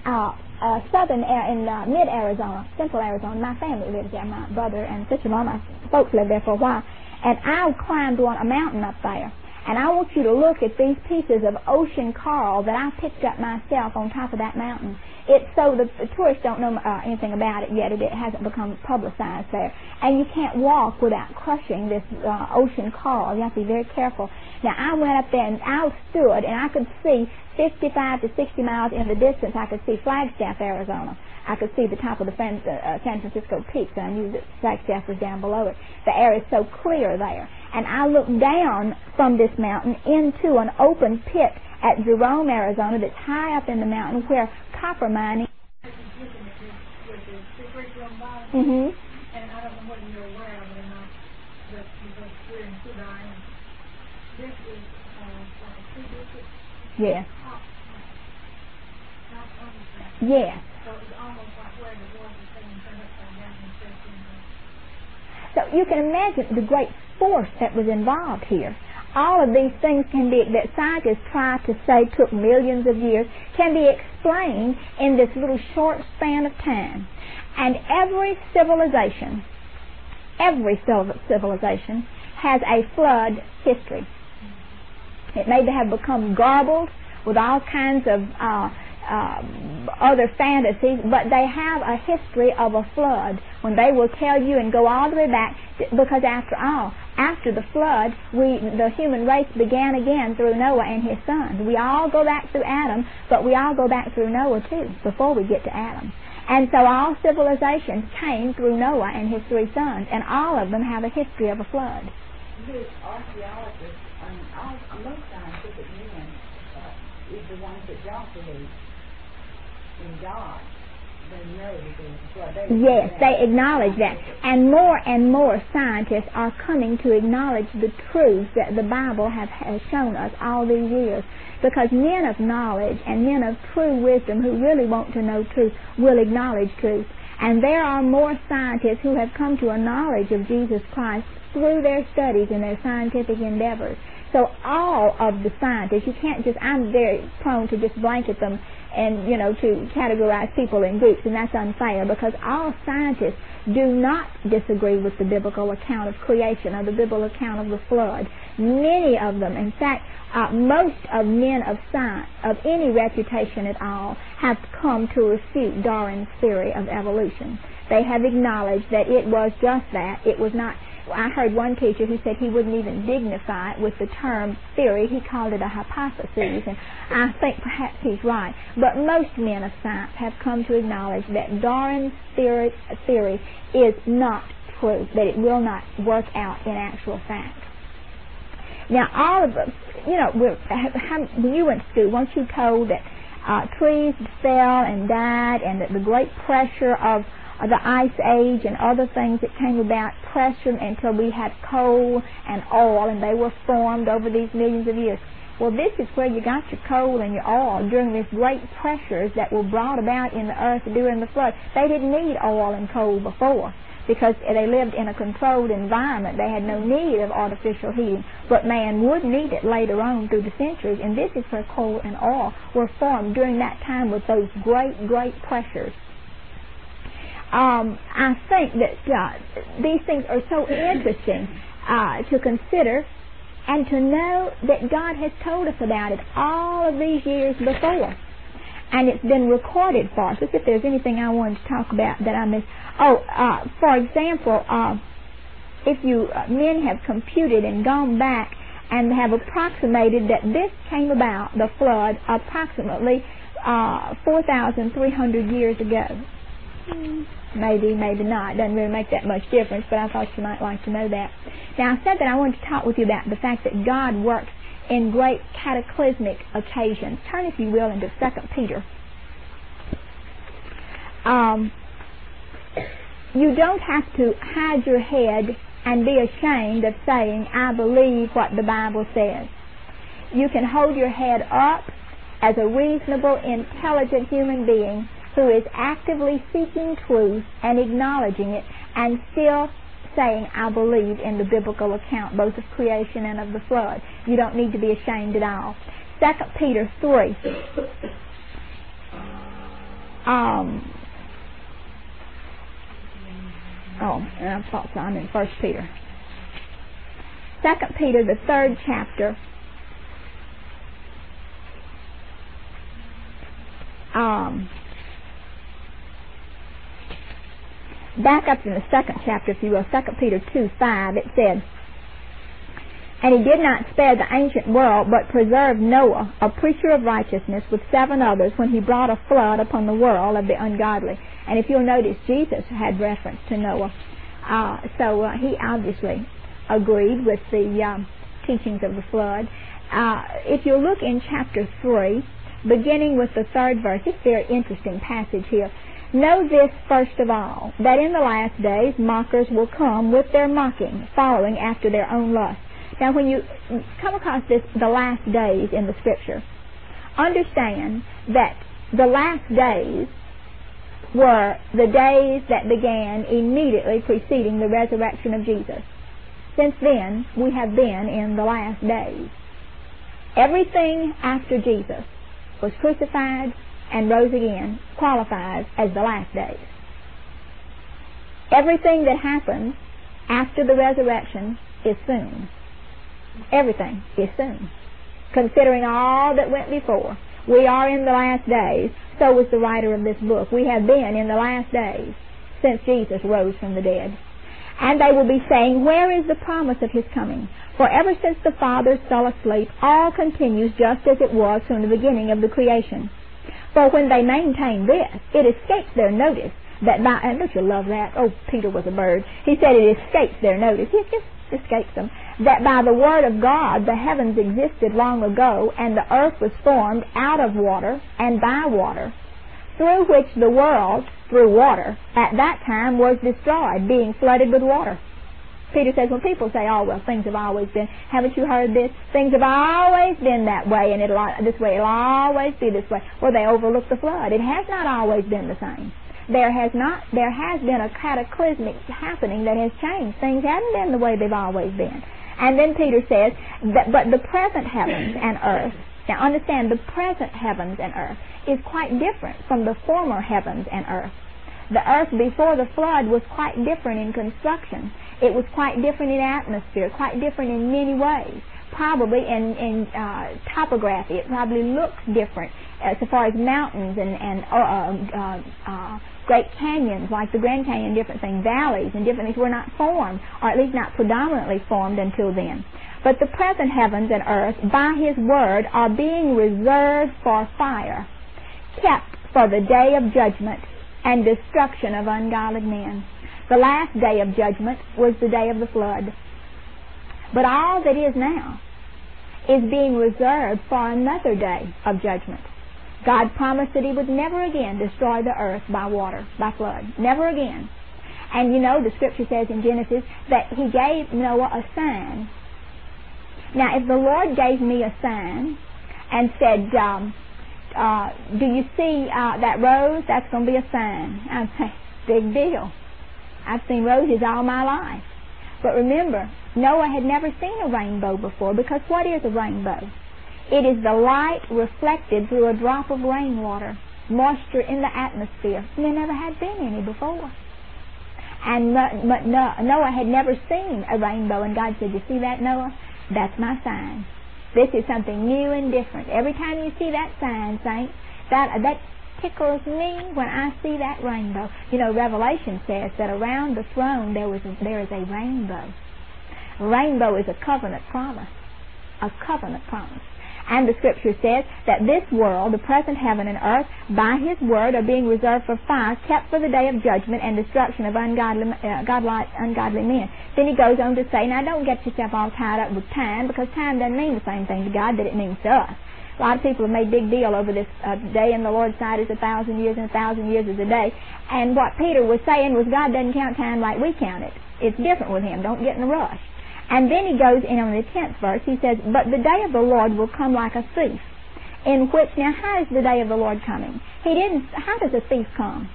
mid-Arizona, central Arizona, my family lives there. My brother and sister-in-law, my folks lived there for a while. And I climbed a mountain up there. And I want you to look at these pieces of ocean coral that I picked up myself on top of that mountain. It's so the tourists don't know anything about it yet. It hasn't become publicized there. And you can't walk without crushing this ocean coral. You have to be very careful. Now, I went up there and I stood, and I could see 55 to 60 miles in the distance. I could see Flagstaff, Arizona. I could see the top of the San Francisco peaks, and I knew that Flagstaff was down below it. The air is so clear there. And I looked down from this mountain into an open pit at Jerome, Arizona, that's high up in the mountain, where copper mining. Mm-hmm. And I don't know whether you're aware of it or not, but because we're in Sudan, this is like a 2-digit. Yes. Yes. So it's almost like where the water is being turned upside down and set in. So you can imagine the great force that was involved here. All of these things that scientists try to say took millions of years can be explained in this little short span of time. And every civilization has a flood history. It may have become garbled with all kinds of other fantasies, but they have a history of a flood when they will tell you and go all the way back, because after all, after the flood, the human race began again through Noah and his sons. We all go back through Adam, but we all go back through Noah too, before we get to Adam. And so all civilizations came through Noah and his 3 sons, and all of them have a history of a flood. This archaeologists and most scientific men is the ones that don't believe in God. They know that there's a flood. Yes, they acknowledge that. And more scientists are coming to acknowledge the truths that the Bible has shown us all these years. Because men of knowledge and men of true wisdom who really want to know truth will acknowledge truth. And there are more scientists who have come to a knowledge of Jesus Christ through their studies and their scientific endeavors. So all of the scientists, you can't just, I'm very prone to just blanket them and, to categorize people in groups, and that's unfair, because all scientists do not disagree with the biblical account of creation or the biblical account of the flood. Many of them, in fact, most of men of science, of any reputation at all, have come to refute Darwin's theory of evolution. They have acknowledged that it was just that. It was not. I heard one teacher who said he wouldn't even dignify it with the term theory. He called it a hypothesis, and I think perhaps he's right. But most men of science have come to acknowledge that Darwin's theory is not true, that it will not work out in actual fact. Now, all of us, when you went to school, weren't you told that trees fell and died, and that the great pressure of the ice age and other things that came about pressure until we had coal and oil, and they were formed over these millions of years? Well, this is where you got your coal and your oil during these great pressures that were brought about in the earth during the flood. They didn't need oil and coal before because they lived in a controlled environment. They had no need of artificial heating. But man would need it later on through the centuries, and this is where coal and oil were formed during that time with those great, great pressures. I think that these things are so interesting to consider and to know that God has told us about it all of these years before. And it's been recorded for us. Let's see if there's anything I wanted to talk about that I missed. For example, if you men have computed and gone back and have approximated that this came about, the flood, approximately 4,300 years ago. Maybe, maybe not. Doesn't really make that much difference, but I thought you might like to know that. Now, I said that I wanted to talk with you about the fact that God works in great cataclysmic occasions. Turn, if you will, into 2 Peter. You don't have to hide your head and be ashamed of saying, I believe what the Bible says. You can hold your head up as a reasonable, intelligent human being who is actively seeking truth and acknowledging it and still saying, I believe in the biblical account, both of creation and of the flood. You don't need to be ashamed at all. 2 Peter 3. I thought so. I'm in 1 Peter. 2 Peter, the 3rd chapter. Back up in the 2nd chapter, if you will, 2 Peter 2:5, it said, And he did not spare the ancient world, but preserved Noah, a preacher of righteousness, with 7 others, when he brought a flood upon the world of the ungodly. And if you'll notice, Jesus had reference to Noah. So he obviously agreed with the teachings of the flood. If you look in chapter 3, beginning with the 3rd verse, it's a very interesting passage here. Know this first of all, that in the last days mockers will come with their mocking, following after their own lust. Now when you come across this, the last days in the Scripture, understand that the last days were the days that began immediately preceding the resurrection of Jesus. Since then, we have been in the last days. Everything after Jesus was crucified and rose again qualifies as the last days. Everything that happens after the resurrection is soon. Everything is soon. Considering all that went before, we are in the last days. So was the writer of this book. We have been in the last days since Jesus rose from the dead. And they will be saying, where is the promise of his coming? For ever since the fathers fell asleep, all continues just as it was from the beginning of the creation. For when they maintain this, it escapes their notice that by, and don't you love that? Oh, Peter was a bird. He said it escapes their notice. It just escapes them. That by the word of God the heavens existed long ago, and the earth was formed out of water and by water, through which the world, through water, at that time was destroyed, being flooded with water. Peter says, when people say, oh, well, things have always been, haven't you heard this? Things have always been that way, and it'll always be this way. Well, they overlook the flood. It has not always been the same. There has been a cataclysmic happening that has changed. Things haven't been the way they've always been. And then Peter says, but the present heavens and earth, now understand, the present heavens and earth is quite different from the former heavens and earth. The earth before the flood was quite different in construction. It was quite different in atmosphere, quite different in many ways. Probably in topography, it probably looks different as far as mountains and great canyons like the Grand Canyon, different things, valleys and different things were not formed, or at least not predominantly formed until then. But the present heavens and earth, by his word, are being reserved for fire, kept for the day of judgment and destruction of ungodly men. The last day of judgment was the day of the flood. But all that is now is being reserved for another day of judgment. God promised that he would never again destroy the earth by water, by flood. Never again. And you know, the scripture says in Genesis that he gave Noah a sign. Now, if the Lord gave me a sign and said, do you see that rose? That's going to be a sign. I'd say, big deal. I've seen roses all my life. But remember, Noah had never seen a rainbow before, because what is a rainbow? It is the light reflected through a drop of rainwater, moisture in the atmosphere. And there never had been any before. And Noah had never seen a rainbow, and God said, you see that, Noah? That's my sign. This is something new and different. Every time you see that sign, saints, that tickles me when I see that rainbow. You know, Revelation says that around the throne there is a rainbow. A rainbow is a covenant promise. A covenant promise. And the Scripture says that this world, the present heaven and earth, by His word are being reserved for fire, kept for the day of judgment and destruction of ungodly men. Then he goes on to say, now don't get yourself all tied up with time, because time doesn't mean the same thing to God that it means to us. A lot of people have made a big deal over this day in the Lord's sight is 1,000 years, and 1,000 years is a day. And what Peter was saying was God doesn't count time like we count it. It's different with Him. Don't get in a rush. And then he goes in on the 10th verse. He says, but the day of the Lord will come like a thief, in which, now how is the day of the Lord coming? How does a thief come?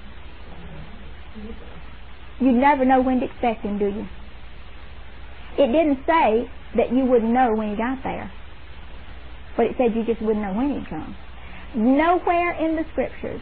You never know when to expect him, do you? It didn't say that you wouldn't know when he got there, but it said you just wouldn't know when he'd come. Nowhere in the Scriptures,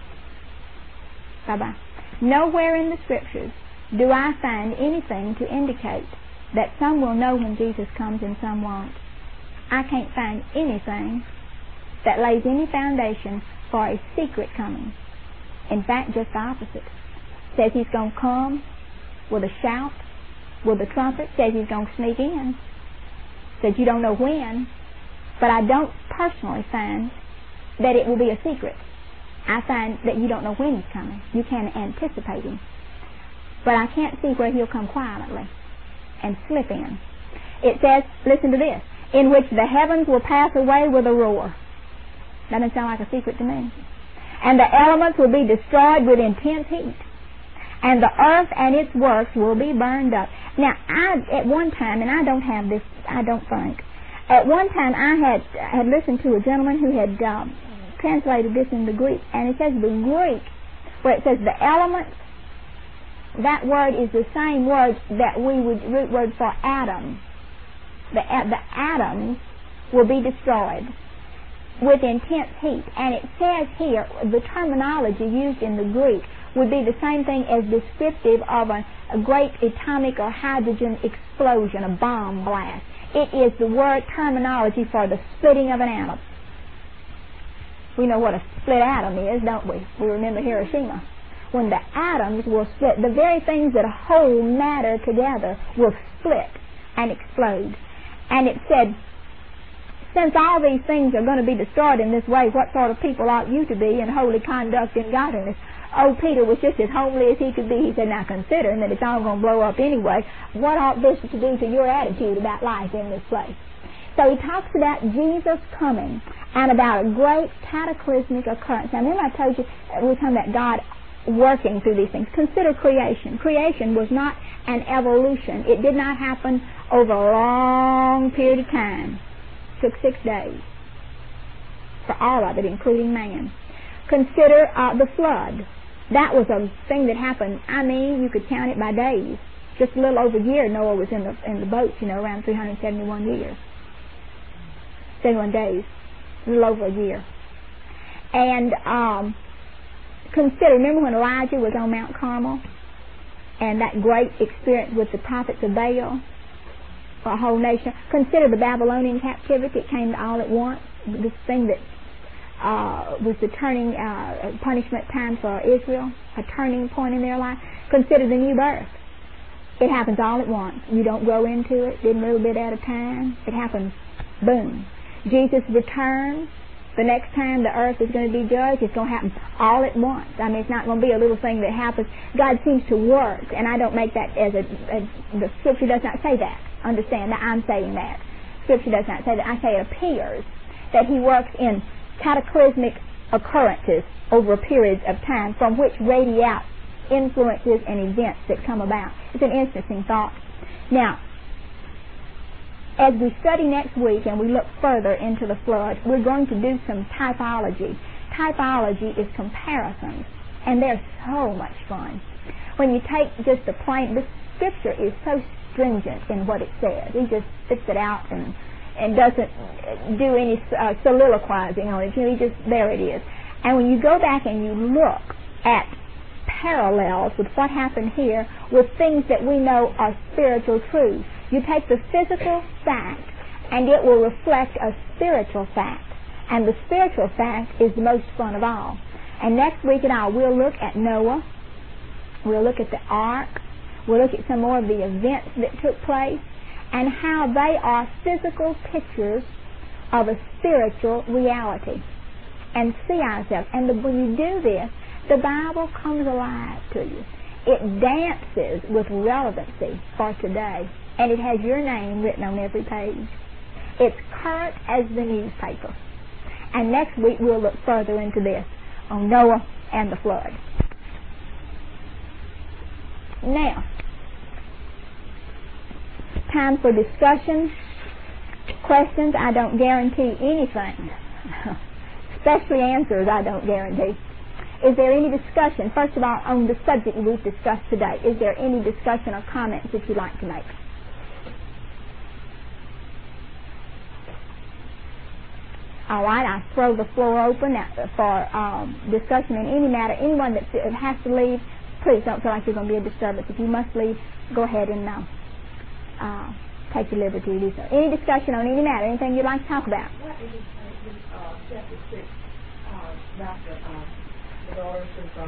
nowhere in the Scriptures do I find anything to indicate that some will know when Jesus comes and some won't. I can't find anything that lays any foundation for a secret coming. In fact, just the opposite. Says He's going to come with a shout, with a trumpet. Says He's going to sneak in. Says you don't know when, but I don't personally find that it will be a secret. I find that you don't know when He's coming. You can't anticipate Him. But I can't see where He'll come quietly and slip in. It says, listen to this, in which the heavens will pass away with a roar. That doesn't sound like a secret to me. And the elements will be destroyed with intense heat. And the earth and its works will be burned up. Now, at one time, and I don't have this, I don't think, at one time I had listened to a gentleman who had translated this into Greek, and it says the Greek, where it says the elements, that word is the same word that we would root word for atom. The atoms will be destroyed with intense heat. And it says here, the terminology used in the Greek would be the same thing as descriptive of a great atomic or hydrogen explosion, a bomb blast. It is the word terminology for the splitting of an atom. We know what a split atom is, don't we? We remember Hiroshima. When the atoms will split, the very things that hold matter together will split and explode. And it said, since all these things are going to be destroyed in this way, what sort of people ought you to be in holy conduct and godliness? Oh, Peter was just as homely as he could be. He said, now considering that it's all going to blow up anyway, what ought this to do to your attitude about life in this place? So he talks about Jesus coming and about a great cataclysmic occurrence. Now remember I told you, we were talking about God working through these things. Consider creation. Creation was not an evolution. It did not happen over a long period of time. It took 6 days for all of it, including man. Consider the flood. That was a thing that happened, I mean, you could count it by days. Just a little over a year Noah was in the boat, around 371 years. 71 days. A little over a year. And consider, remember when Elijah was on Mount Carmel and that great experience with the prophets of Baal for a whole nation? Consider the Babylonian captivity. It came all at once. This thing that was the turning punishment time for Israel, a turning point in their life. Consider the new birth. It happens all at once. You don't grow into it, did a little bit at a time. It happens, boom. Jesus returns. The next time the earth is going to be judged, it's going to happen all at once. I mean, it's not going to be a little thing that happens. God seems to work, and I don't make that as the Scripture does not say that. Understand that I'm saying that. Scripture does not say that. I say it appears that He works in cataclysmic occurrences over periods of time from which radiate out influences and events that come about. It's an interesting thought. Now, as we study next week and we look further into the flood, we're going to do some typology. Typology is comparisons, and they're so much fun. When you take just the Scripture is so stringent in what it says. He just spits it out and doesn't do any soliloquizing on it. There it is. And when you go back and you look at parallels with what happened here with things that we know are spiritual truths, you take the physical fact and it will reflect a spiritual fact. And the spiritual fact is the most fun of all. And next week we'll look at Noah. We'll look at the ark. We'll look at some more of the events that took place and how they are physical pictures of a spiritual reality. And see ourselves. And when you do this, the Bible comes alive to you. It dances with relevancy for today. And it has your name written on every page. It's current as the newspaper. And next week we'll look further into this on Noah and the flood. Now, time for discussion. Questions, I don't guarantee anything. Especially answers, I don't guarantee. Is there any discussion, first of all, on the subject we've discussed today? Is there any discussion or comments that you'd like to make? All right, I throw the floor open for discussion in any matter. Anyone that has to leave, please don't feel like you're going to be a disturbance. If you must leave, go ahead and take your liberty to do so. Any discussion on any matter, anything you'd like to talk about? What is chapter 6 about the daughters of the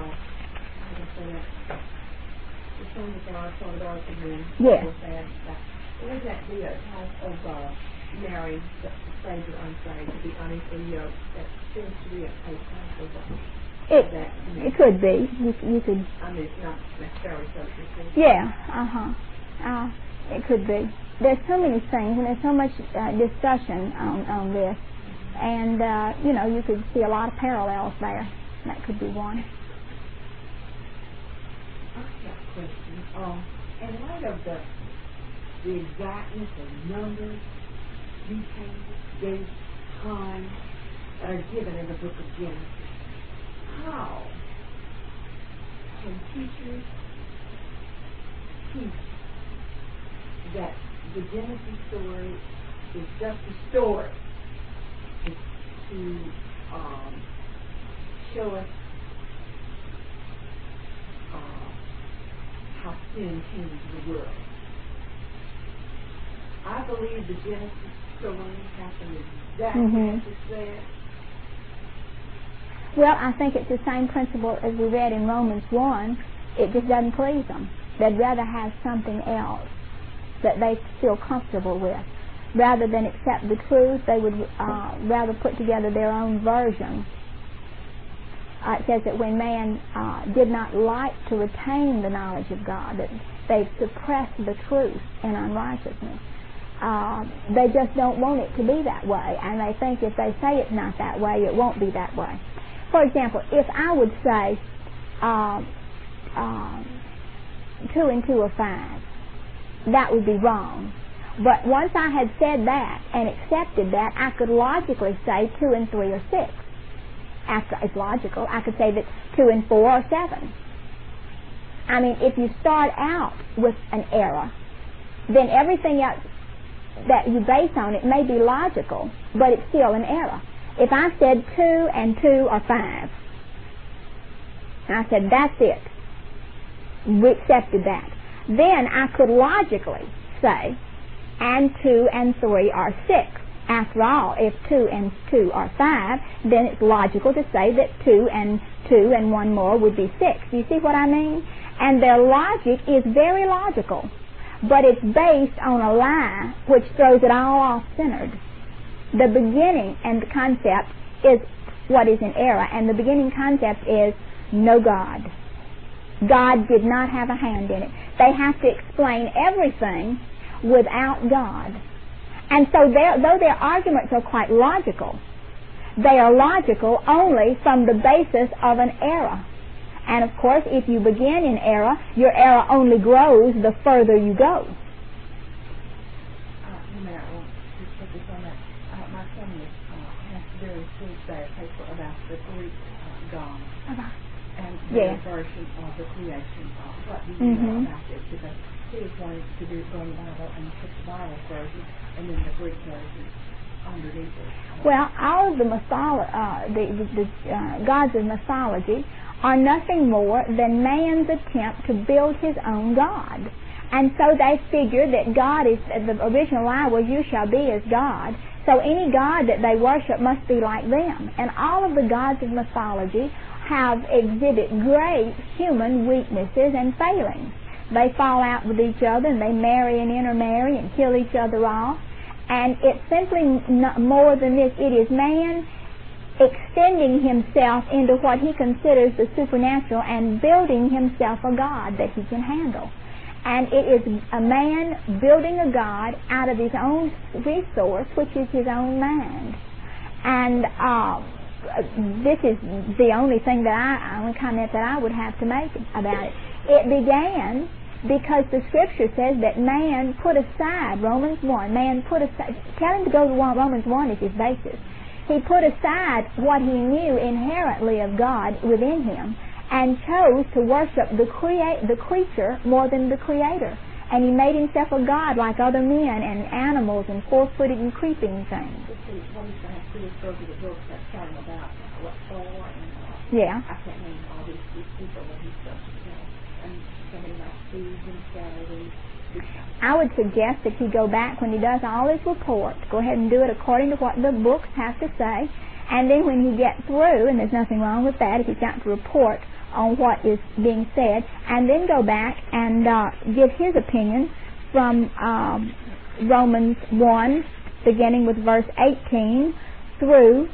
sons of God, the daughters of men? Yes. Would that be a type of marriage that saved or unsaved, to be unequally yoked? That seems to be a type of that. It could be. You could. I mean, it's not necessarily substitute. Yeah. It could be. There's so many things, and there's so much discussion on this, and you could see a lot of parallels there. That could be one. I've got a question. In light of the exactness of numbers, details, dates, times that are given in the book of Genesis, how can teachers teach that the Genesis story is just a story to show us how sin came into the world? I believe the Genesis story happened exactly as it said. Well, I think it's the same principle as we read in Romans 1. It just doesn't please them. They'd rather have something else that they feel comfortable with. Rather than accept the truth, they would rather put together their own version. It says that when man did not like to retain the knowledge of God, that they suppressed the truth in unrighteousness. They just don't want it to be that way, and they think if they say it's not that way, it won't be that way. For example, if I would say 2 and 2 are 5, that would be wrong. But once I had said that and accepted that, I could logically say 2 and 3 are 6. After it's logical, I could say that 2 and 4 are 7. I mean, if you start out with an error, then everything else that you base on it may be logical, but it's still an error. If I said 2 and 2 are 5, and I said that's it, we accepted that, then I could logically say, and 2 and 3 are 6. After all, if 2 and 2 are 5, then it's logical to say that 2 and 2 and 1 more would be 6. Do you see what I mean? And their logic is very logical, but it's based on a lie which throws it all off-centered. The beginning and the concept is what is in error, and the beginning concept is no God. God did not have a hand in it. They have to explain everything without God. And so though their arguments are quite logical, they are logical only from the basis of an error. And of course, if you begin in error, your error only grows the further you go. No matter to say about the Greek God and Yeah. the version of the creation of. What do you know about this? Because he was wanting to go in the Bible and put the Bible version and then the Greek version underneath it. Well, all of the gods of mythology are nothing more than man's attempt to build his own God. And so they figure that God is, the original lie was, you shall be as God. So any God that they worship must be like them. And all of the gods of mythology exhibit great human weaknesses and failings. They fall out with each other and they marry and intermarry and kill each other off. And it's simply not more than this. It is man extending himself into what he considers the supernatural and building himself a God that he can handle. And it is a man building a God out of his own resource, which is his own mind. And this is the only comment that I would have to make about it. It began because the Scripture says that man put aside, Romans 1, tell him to go to Romans 1 as his basis. He put aside what he knew inherently of God within him and chose to worship the creature more than the Creator. And he made himself a God like other men and animals and four-footed and creeping things. Yeah. I can't name all these people that he's supposed to tell. And somebody like Steve and Sally. I would suggest that he go back when he does all his reports, go ahead and do it according to what the books have to say, and then when he gets through, and there's nothing wrong with that if he's got to report on what is being said, and then go back and give his opinion from Romans 1, beginning with verse 18, through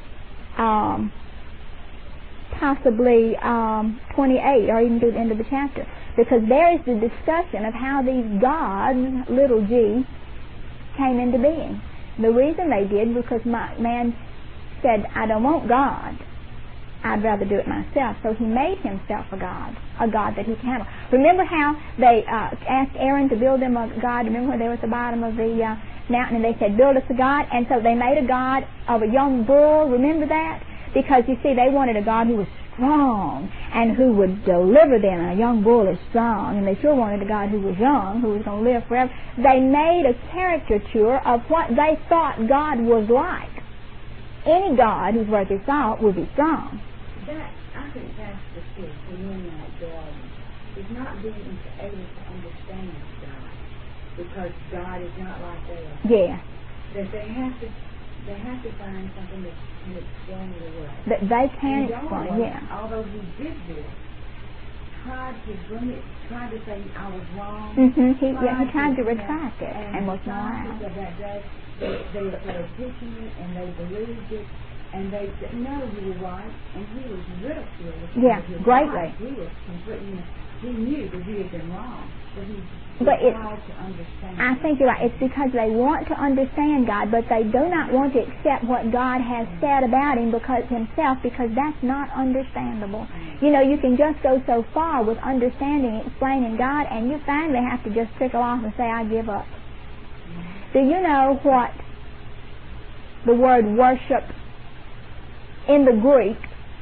possibly 28, or even to the end of the chapter. Because there is the discussion of how these gods, little g, came into being. The reason they did because man said, I don't want God. I'd rather do it myself. So he made himself a God that he can handle. Remember how they asked Aaron to build them a God? Remember when they were at the bottom of the mountain and they said, build us a God? And so they made a God of a young bull. Remember that? Because, you see, they wanted a God who was strong and who would deliver them. And a young bull is strong. And they sure wanted a God who was young, who was going to live forever. They made a caricature of what they thought God was like. Any God who's worth his salt would be strong. I think that's the key for men like God. Is not being able to understand God. Because God is not like they are. Yeah. That they have to find something that can explain it away. That they can explain, yeah. Although he did this, tried to say I was wrong. He tried to retract it and was not allowed. That day, they were teaching it and they believed it. And they said, no, you were right. And he was ridiculed. Yeah, greatly. He was completely, he knew that he had been wrong. But tried to understand. I think you're right. It's because they want to understand God, but they do not want to accept what God has said about him because that's not understandable. You know, you can just go so far with understanding, explaining God, and you finally have to just trickle off and say, I give up. Do you know what the word worship in the Greek,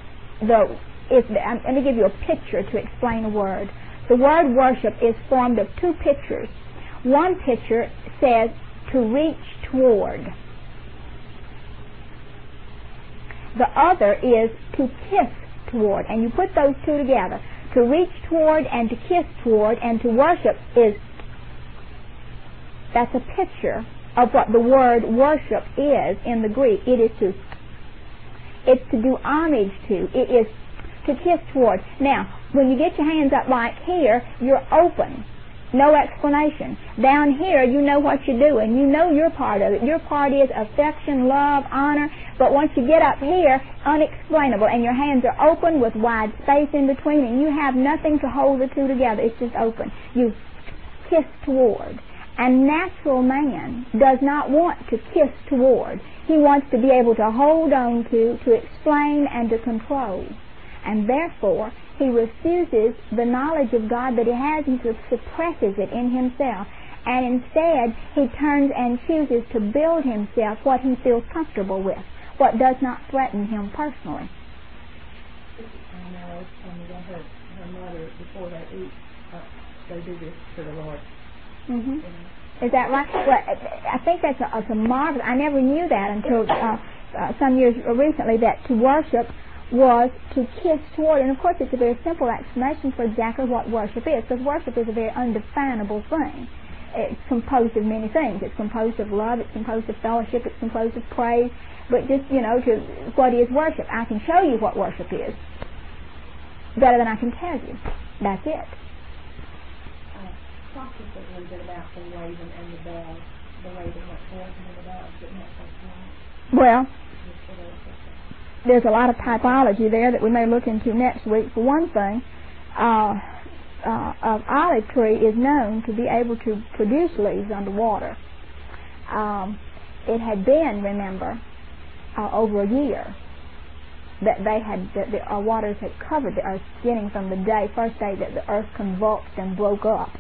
let me give you a picture to explain a word. The word worship is formed of two pictures. One picture says to reach toward. The other is to kiss toward. And you put those two together. To reach toward and to kiss toward and to worship that's a picture of what the word worship is in the Greek. It's to do homage to. It is to kiss toward. Now, when you get your hands up like here, you're open. No explanation. Down here, you know what you're doing. You know your part of it. Your part is affection, love, honor. But once you get up here, unexplainable. And your hands are open with wide space in between. And you have nothing to hold the two together. It's just open. You kiss toward. And natural man does not want to kiss toward. He wants to be able to hold on to explain, and to control. And therefore, he refuses the knowledge of God that he has and suppresses it in himself. And instead, he turns and chooses to build himself what he feels comfortable with. what does not threaten him personally. I know it's funny that her mother, before they eat, they do this to the Lord. Mm-hmm. Is that right? Well, I think that's a marvelous. I never knew that until some years recently, that to worship was to kiss toward. And of course, it's a very simple explanation for exactly what worship is, because worship is a very undefinable thing. It's composed of many things. It's composed of love. It's composed of fellowship. It's composed of praise. But just, what is worship? I can show you what worship is better than I can tell you. That's it. Talk to us a little bit about the waving and the bells, the waving went forth and the bells didn't have such light. Well, there's a lot of typology there that we may look into next week. For one thing, an olive tree is known to be able to produce leaves underwater. It had been, remember, over a year that the waters had covered the earth, beginning from the first day that the earth convulsed and broke up.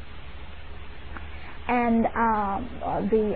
And the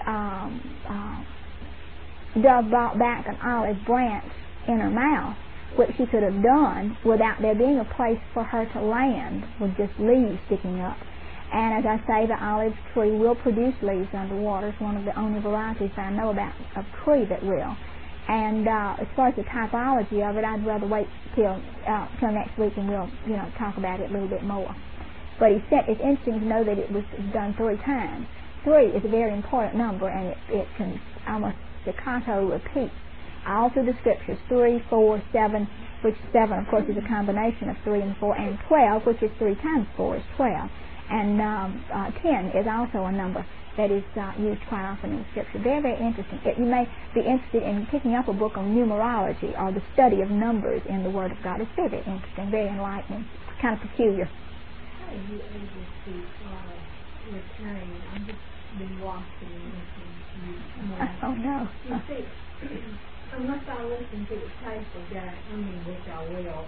dove brought back an olive branch in her mouth, which she could have done without there being a place for her to land, with just leaves sticking up. And as I say, the olive tree will produce leaves underwater. It's one of the only varieties I know about of tree that will. And as far as the typology of it, I'd rather wait till next week, and we'll talk about it a little bit more. But he said it's interesting to know that it was done 3 times. 3 is a very important number, and it can almost staccato repeat all through the scriptures. 3, 4, 7, which 7, of course, is a combination of 3 and 4, and 12, which is 3 times 4 is 12. And 10 is also a number that is used quite often in Scripture. Very, very interesting. You may be interested in picking up a book on numerology or the study of numbers in the Word of God. It's very, very interesting, very enlightening, kind of peculiar. How are you able to retain? I've just been watching and listening to you. Oh, no. You see, unless I listen to the tape of that, which I will.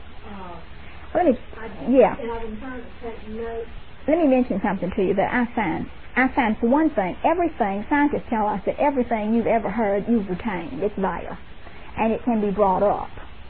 And I've been trying to take notes. Let me mention something to you that I find, for one thing, scientists tell us that everything you've ever heard, you've retained. It's there. And it can be brought up.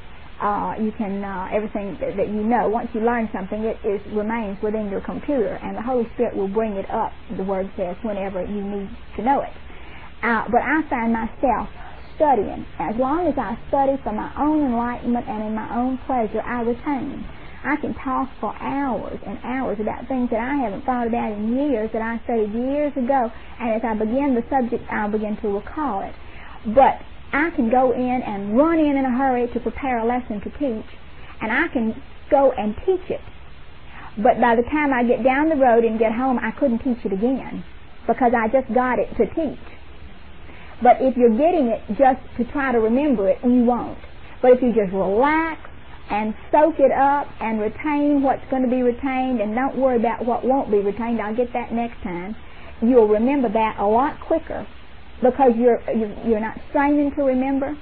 Everything that you know, once you learn something, it remains within your computer, and the Holy Spirit will bring it up, the Word says, whenever you need to know it. But I find myself studying. As long as I study for my own enlightenment and in my own pleasure, I retain. I can talk for hours and hours about things that I haven't thought about in years, that I studied years ago, and as I begin the subject, I'll begin to recall it. But I can go in and run in a hurry to prepare a lesson to teach, and I can go and teach it. But by the time I get down the road and get home, I couldn't teach it again, because I just got it to teach. But if you're getting it just to try to remember it, you won't. But if you just relax and soak it up and retain what's going to be retained, and don't worry about what won't be retained, I'll get that next time, you'll remember that a lot quicker, because you're not straining to remember.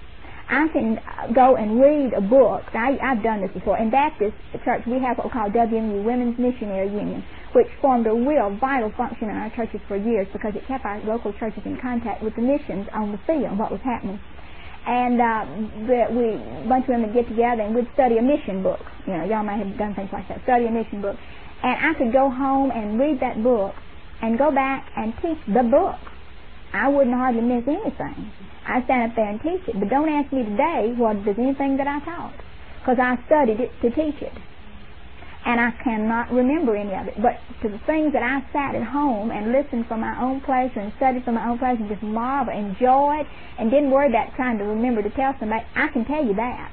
I can go and read a book. I've done this before. In Baptist Church, we have what we call WMU, Women's Missionary Union, which formed a real vital function in our churches for years, because it kept our local churches in contact with the missions on the field, what was happening. And a bunch of women would get together and we'd study a mission book. Y'all might have done things like that, study a mission book. And I could go home and read that book and go back and teach the book. I wouldn't hardly miss anything. I stand up there and teach it. But don't ask me today what is anything that I taught, because I studied it to teach it. And I cannot remember any of it. But to the things that I sat at home and listened for my own pleasure and studied for my own pleasure and just marveled, enjoyed, and didn't worry about trying to remember to tell somebody, I can tell you that.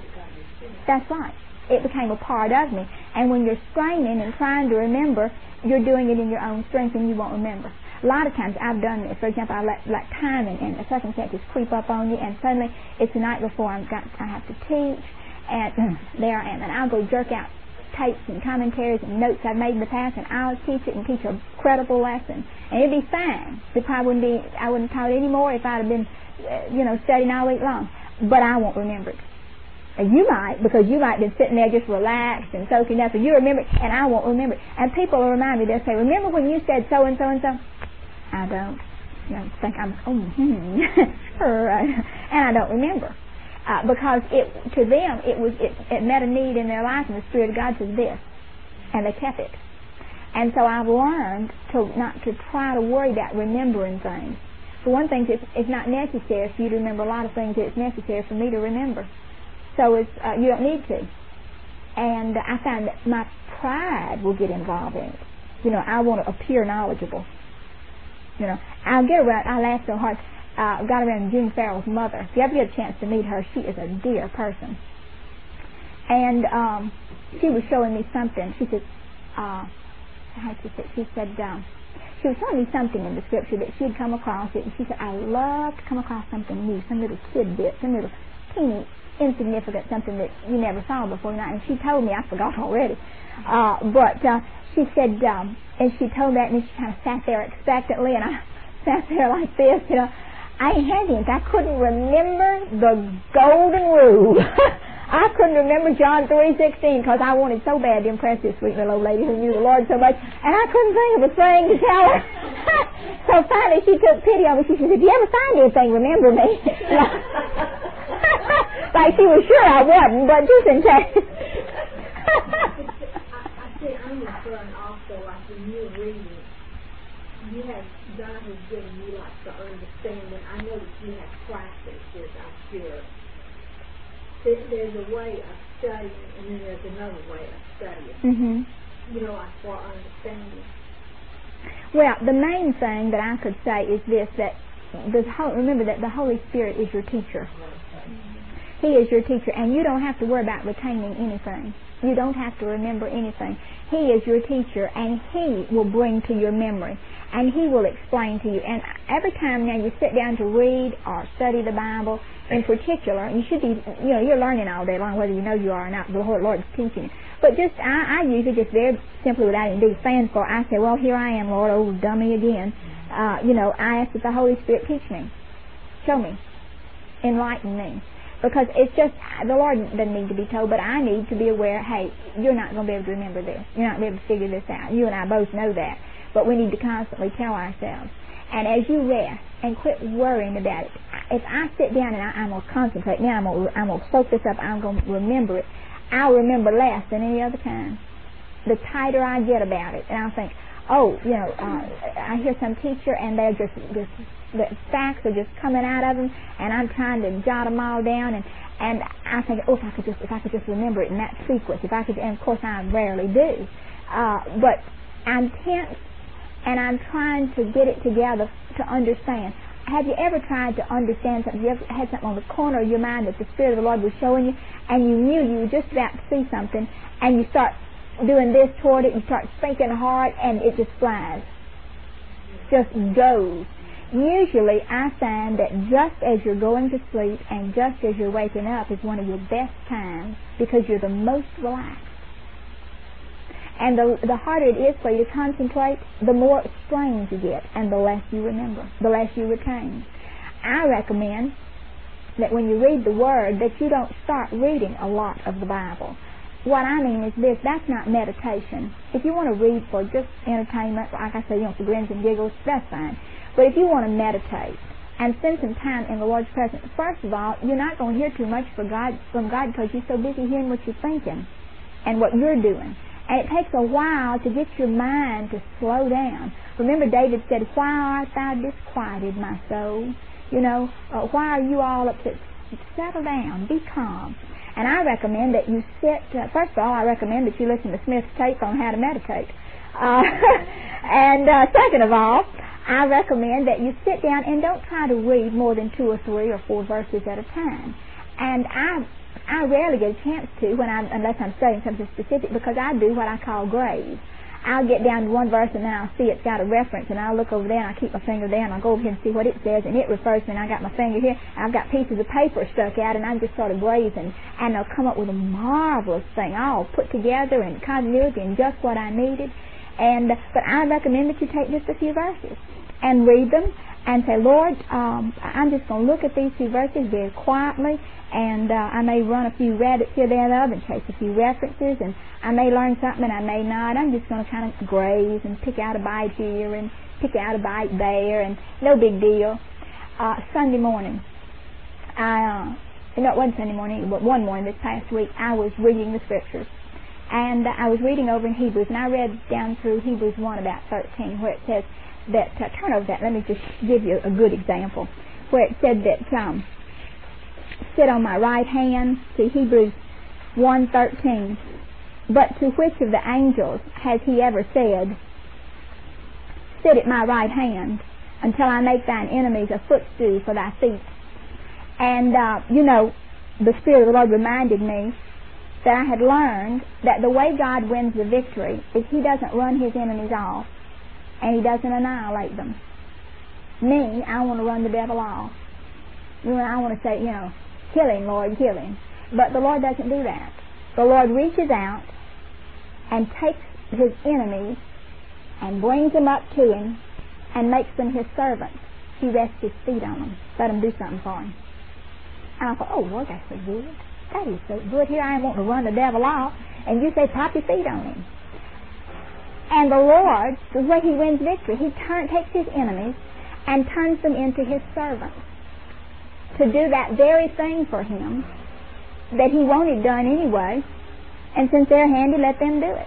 That's right. It became a part of me. And when you're straining and trying to remember, you're doing it in your own strength and you won't remember. A lot of times I've done this. For example, I let time and the circumstances creep up on you, and suddenly it's the night before I have to teach, and there I am, and I'll go jerk out tapes and commentaries and notes I've made in the past, and I'll teach it and teach a credible lesson, and it'd be fine. I wouldn't have taught it anymore if I'd have been, studying all week long. But I won't remember it. And you might, because you might have been sitting there just relaxed and soaking up, and you remember it, and I won't remember it. And people will remind me. They'll say, "Remember when you said so and so and so?" I don't. Think I'm, right. And I don't remember. because to them it met a need in their life, and the Spirit of God says this, and they kept it. And so I've learned not to try to worry about remembering things. For one thing, it's not necessary for you to remember a lot of things that it's necessary for me to remember. So you don't need to. And I find that my pride will get involved in it. I want to appear knowledgeable. I'll laugh so hard. Got around June Farrell's mother. If you ever get a chance to meet her, she is a dear person. And she was showing me something. She said, she was showing me something in the scripture that she had come across it, and she said, I love to come across something new, some little tidbit, some little teeny, insignificant, something that you never saw before. And she told me, I forgot already. But she said, and she told that, and she kind of sat there expectantly, and I sat there like this, I ain't had anything. I couldn't remember the golden rule. I couldn't remember John 3:16 because I wanted so bad to impress this sweet little old lady who knew the Lord so much, and I couldn't think of a thing to tell her. So finally she took pity on me. She said, if you ever find anything, remember me. Like she was sure I wasn't, but just in case. I think I'm referring also, like when you're reading, God has given you like the understanding. I know that you have practices, I'm sure. There's a way of studying, and then there's another way of studying. Mm-hmm. Like for understanding. Well, the main thing that I could say is this, that remember that the Holy Spirit is your teacher. Mm-hmm. He is your teacher, and you don't have to worry about retaining anything. You don't have to remember anything. He is your teacher, and He will bring to your memory, and He will explain to you. And every time now you sit down to read or study the Bible, in particular, you should be, you're learning all day long, whether you know you are or not. The Lord is teaching you. But I usually just very simply, without any big fanfare, I say, well, here I am, Lord, oh, dummy again. I ask that the Holy Spirit teach me, show me, enlighten me. Because it's just, the Lord doesn't need to be told, but I need to be aware, hey, you're not going to be able to remember this. You're not going to be able to figure this out. You and I both know that. But we need to constantly tell ourselves. And as you rest and quit worrying about it, if I sit down and I'm going to concentrate, now I'm going to soak this up, I'm going to remember it, I'll remember less than any other time. The tighter I get about it, and I'll think, I hear some teacher and they're just the facts are just coming out of them, and I'm trying to jot them all down, and I think, if I could just remember it in that sequence, and of course I rarely do, but I'm tense, and I'm trying to get it together to understand. Have you ever tried to understand something? You ever had something on the corner of your mind that the Spirit of the Lord was showing you, and you knew you were just about to see something, and you start doing this toward it, you start thinking hard, and it just flies, just goes. Usually I find that just as you're going to sleep and just as you're waking up is one of your best times, because you're the most relaxed. And the harder it is for you to concentrate, the more strains you get, and the less you remember, the less you retain. I recommend that when you read the Word, that you don't start reading a lot of the Bible. What I mean is this, that's not meditation. If you want to read for just entertainment, like I say, for grins and giggles, that's fine. But if you want to meditate and spend some time in the Lord's presence, first of all, you're not going to hear too much from God because you're so busy hearing what you're thinking and what you're doing. And it takes a while to get your mind to slow down. Remember David said, why art thou disquieted, my soul? Why are you all upset? Settle down, be calm. And I recommend that you sit, first of all, I recommend that you listen to Smith's tape on how to meditate. And second of all, I recommend that you sit down and don't try to read more than 2 or 3 or 4 verses at a time. And I rarely get a chance to unless I'm studying something specific, because I do what I call graze. I'll get down to one verse and then I'll see it's got a reference, and I'll look over there and I'll keep my finger there and I'll go over here and see what it says, and it refers to me, and I got my finger here, and I've got pieces of paper stuck out, and I'm just sort of grazing, and they'll come up with a marvelous thing all put together in continuity and just what I needed. But I recommend that you take just a few verses and read them and say, Lord, I'm just going to look at these few verses very quietly, and I may run a few rabbits here, there, and other, and chase a few references, and I may learn something and I may not. I'm just going to kind of graze and pick out a bite here and pick out a bite there, and no big deal. Sunday morning, I No, it wasn't Sunday morning, but one morning this past week, I was reading the Scriptures. And I was reading over in Hebrews, and I read down through Hebrews 1 about 13, where it says that, turn over that, let me just give you a good example, where it said that, sit on my right hand, see Hebrews 1:13, but to which of the angels has he ever said, sit at my right hand until I make thine enemies a footstool for thy feet? And, the Spirit of the Lord reminded me that I had learned that the way God wins the victory is He doesn't run His enemies off, and He doesn't annihilate them. Me, I want to run the devil off. I want to say, kill him, Lord, kill him. But the Lord doesn't do that. The Lord reaches out and takes His enemies and brings them up to Him and makes them His servants. He rests His feet on them. Let Him do something for Him. And I thought, oh, Lord, that's so good. That is so good. Here I am wanting to run the devil off, and you say, prop your feet on him. And the Lord, the way He wins victory, He takes His enemies and turns them into His servants to do that very thing for Him that He wanted done anyway. And since they're handy, let them do it.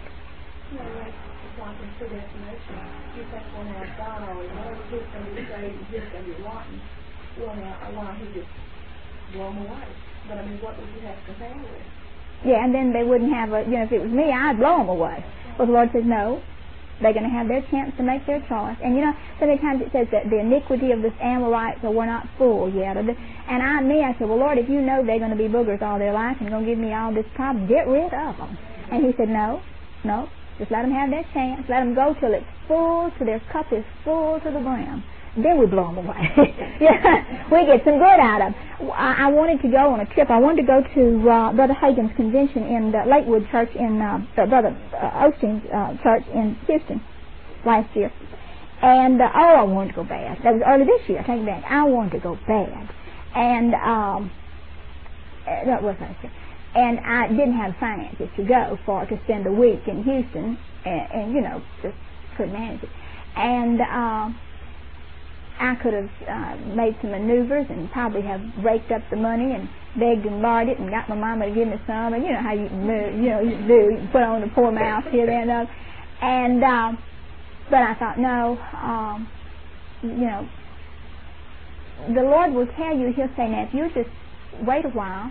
Like in predestination, you think, well, now God already knows who's going to be saved and who's going to be rotten. Well, now, why He just blow them away? But I mean, what would you have to compare with? Yeah, and then they wouldn't have if it was me, I'd blow them away. Well, the Lord says, no, they're going to have their chance to make their choice. And so many times it says that the iniquity of the Amorites were not full yet. And I said, well, Lord, if you know they're going to be boogers all their life and you're going to give me all this problem, get rid of them. And He said, no, just let them have their chance. Let them go till it's full, till their cup is full to the brim. Then we blow them away. Yeah, we get some good out of them. I wanted to go on a trip. I wanted to go to Brother Hagin's convention in the Lakewood Church in Brother Osteen's church in Houston last year. And, I wanted to go bad. That was early this year, I take it back. I wanted to go bad. And, that was last year. And I didn't have finances to go to spend a week in Houston, and just couldn't manage it. And, I could have made some maneuvers and probably have raked up the money and begged and borrowed it and got my mama to give me some. And you know how you do. You put on the poor mouth here, there, and there. And but I thought, no, the Lord will tell you. He'll say, now if you just wait a while,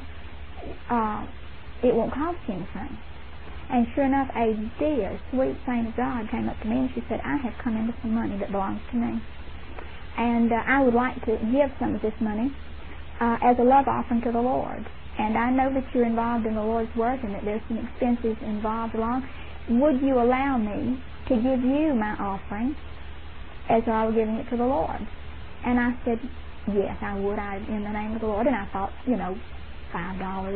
it won't cost you anything. And sure enough, a dear, sweet saint of God came up to me and she said, I have come into some money that belongs to me. And I would like to give some of this money as a love offering to the Lord. And I know that you're involved in the Lord's work and that there's some expenses involved along. Would you allow me to give you my offering as I was giving it to the Lord? And I said, yes, I would, in the name of the Lord. And I thought, $5, $10,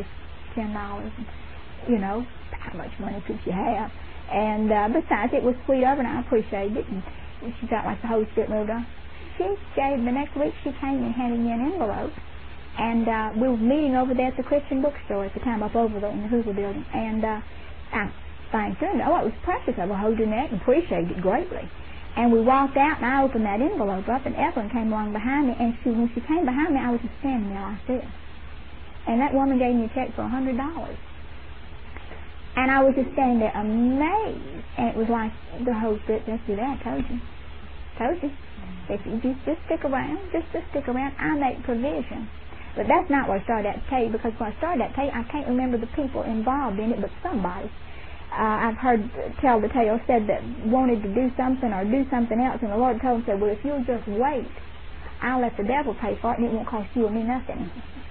how much money could you have? And besides, it was sweet of her, and I appreciated it. And she felt like the Holy Spirit moved on. The next week she came and handed me an envelope, and we were meeting over there at the Christian bookstore at the time up over in the Hoover building, and I thanked her, and it was precious of her, holding that and appreciated it greatly. And we walked out, and I opened that envelope up, and Evelyn came along behind me, and when she came behind me, I was just standing there like this. And that woman gave me a check for $100. And I was just standing there amazed, and it was like the Holy Spirit just do that. I told you. If you just stick around, just stick around, I make provision. But that's not what I started out to tell you, because when I started out to tell you, I can't remember the people involved in it, but somebody I've heard tell the tale said that wanted to do something or do something else, and the Lord told him, said, well, if you'll just wait, I'll let the devil pay for it, and it won't cost you or me nothing.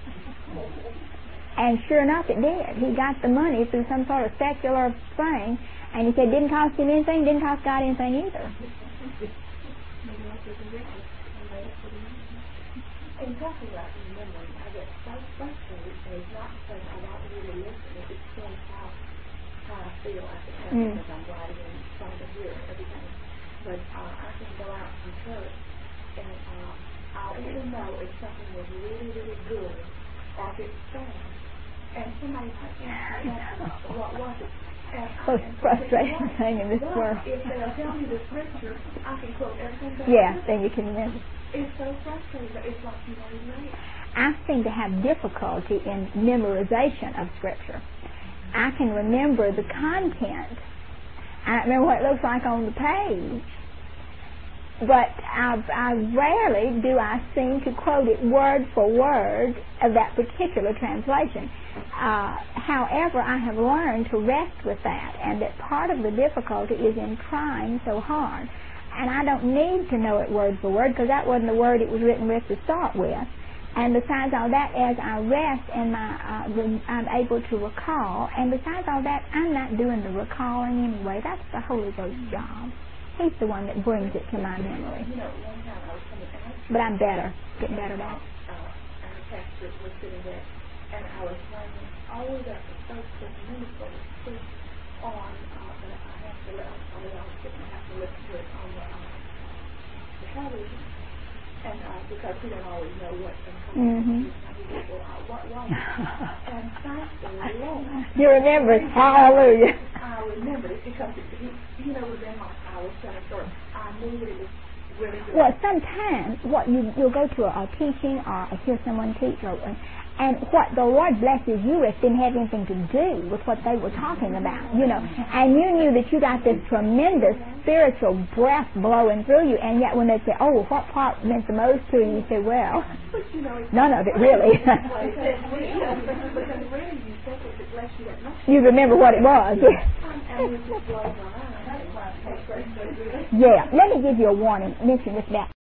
And sure enough, it did. He got the money through some sort of secular thing, and he said, didn't cost him anything, didn't cost God anything either. And talking about remembering, I get so frustrated that it's not because I don't really listen, if it's still how I feel at the time because I'm writing and trying to hear everything. But I can go out from church and I'll even know if something was really, really good or if it's sad. And somebody might ask, what was it? Most frustrating thing in this world. If they'll tell me the scripture, I can quote everything that Yeah, then you can remember. It's so frustrating, but it's like you want to know. I seem to have difficulty in memorization of Scripture. I can remember the content. I don't remember what it looks like on the page. But I rarely do I seem to quote it word for word of that particular translation. However, I have learned to rest with that, and that part of the difficulty is in trying so hard. And I don't need to know it word for word, because that wasn't the word it was written with to start with. And besides all that, as I rest and I'm able to recall, and besides all that, I'm not doing the recalling anyway. That's the Holy Ghost's job. He's the one that brings it to my memory. You know, one time I was coming out. But I'm better, getting better about it. And the pastor was sitting there, and I was learning all of that was so tremendous to speak on, and I have to let, I was sitting, I have to listen to it on the television. And because we don't always know what's going to come. What was it? And thank the Lord. You remember it. Hallelujah. I remembered it because you know, within my I was telling a story. I knew that it was really good. Well, sometimes you'll go to a teaching or hear someone teach, and what the Lord blesses you with didn't have anything to do with what they were talking about, you know. And you knew that you got this tremendous spiritual breath blowing through you, and yet when they say, oh, what part meant the most to you, you say, well, none of it really. You remember what it was. Yeah, let me give you a warning. Mention this about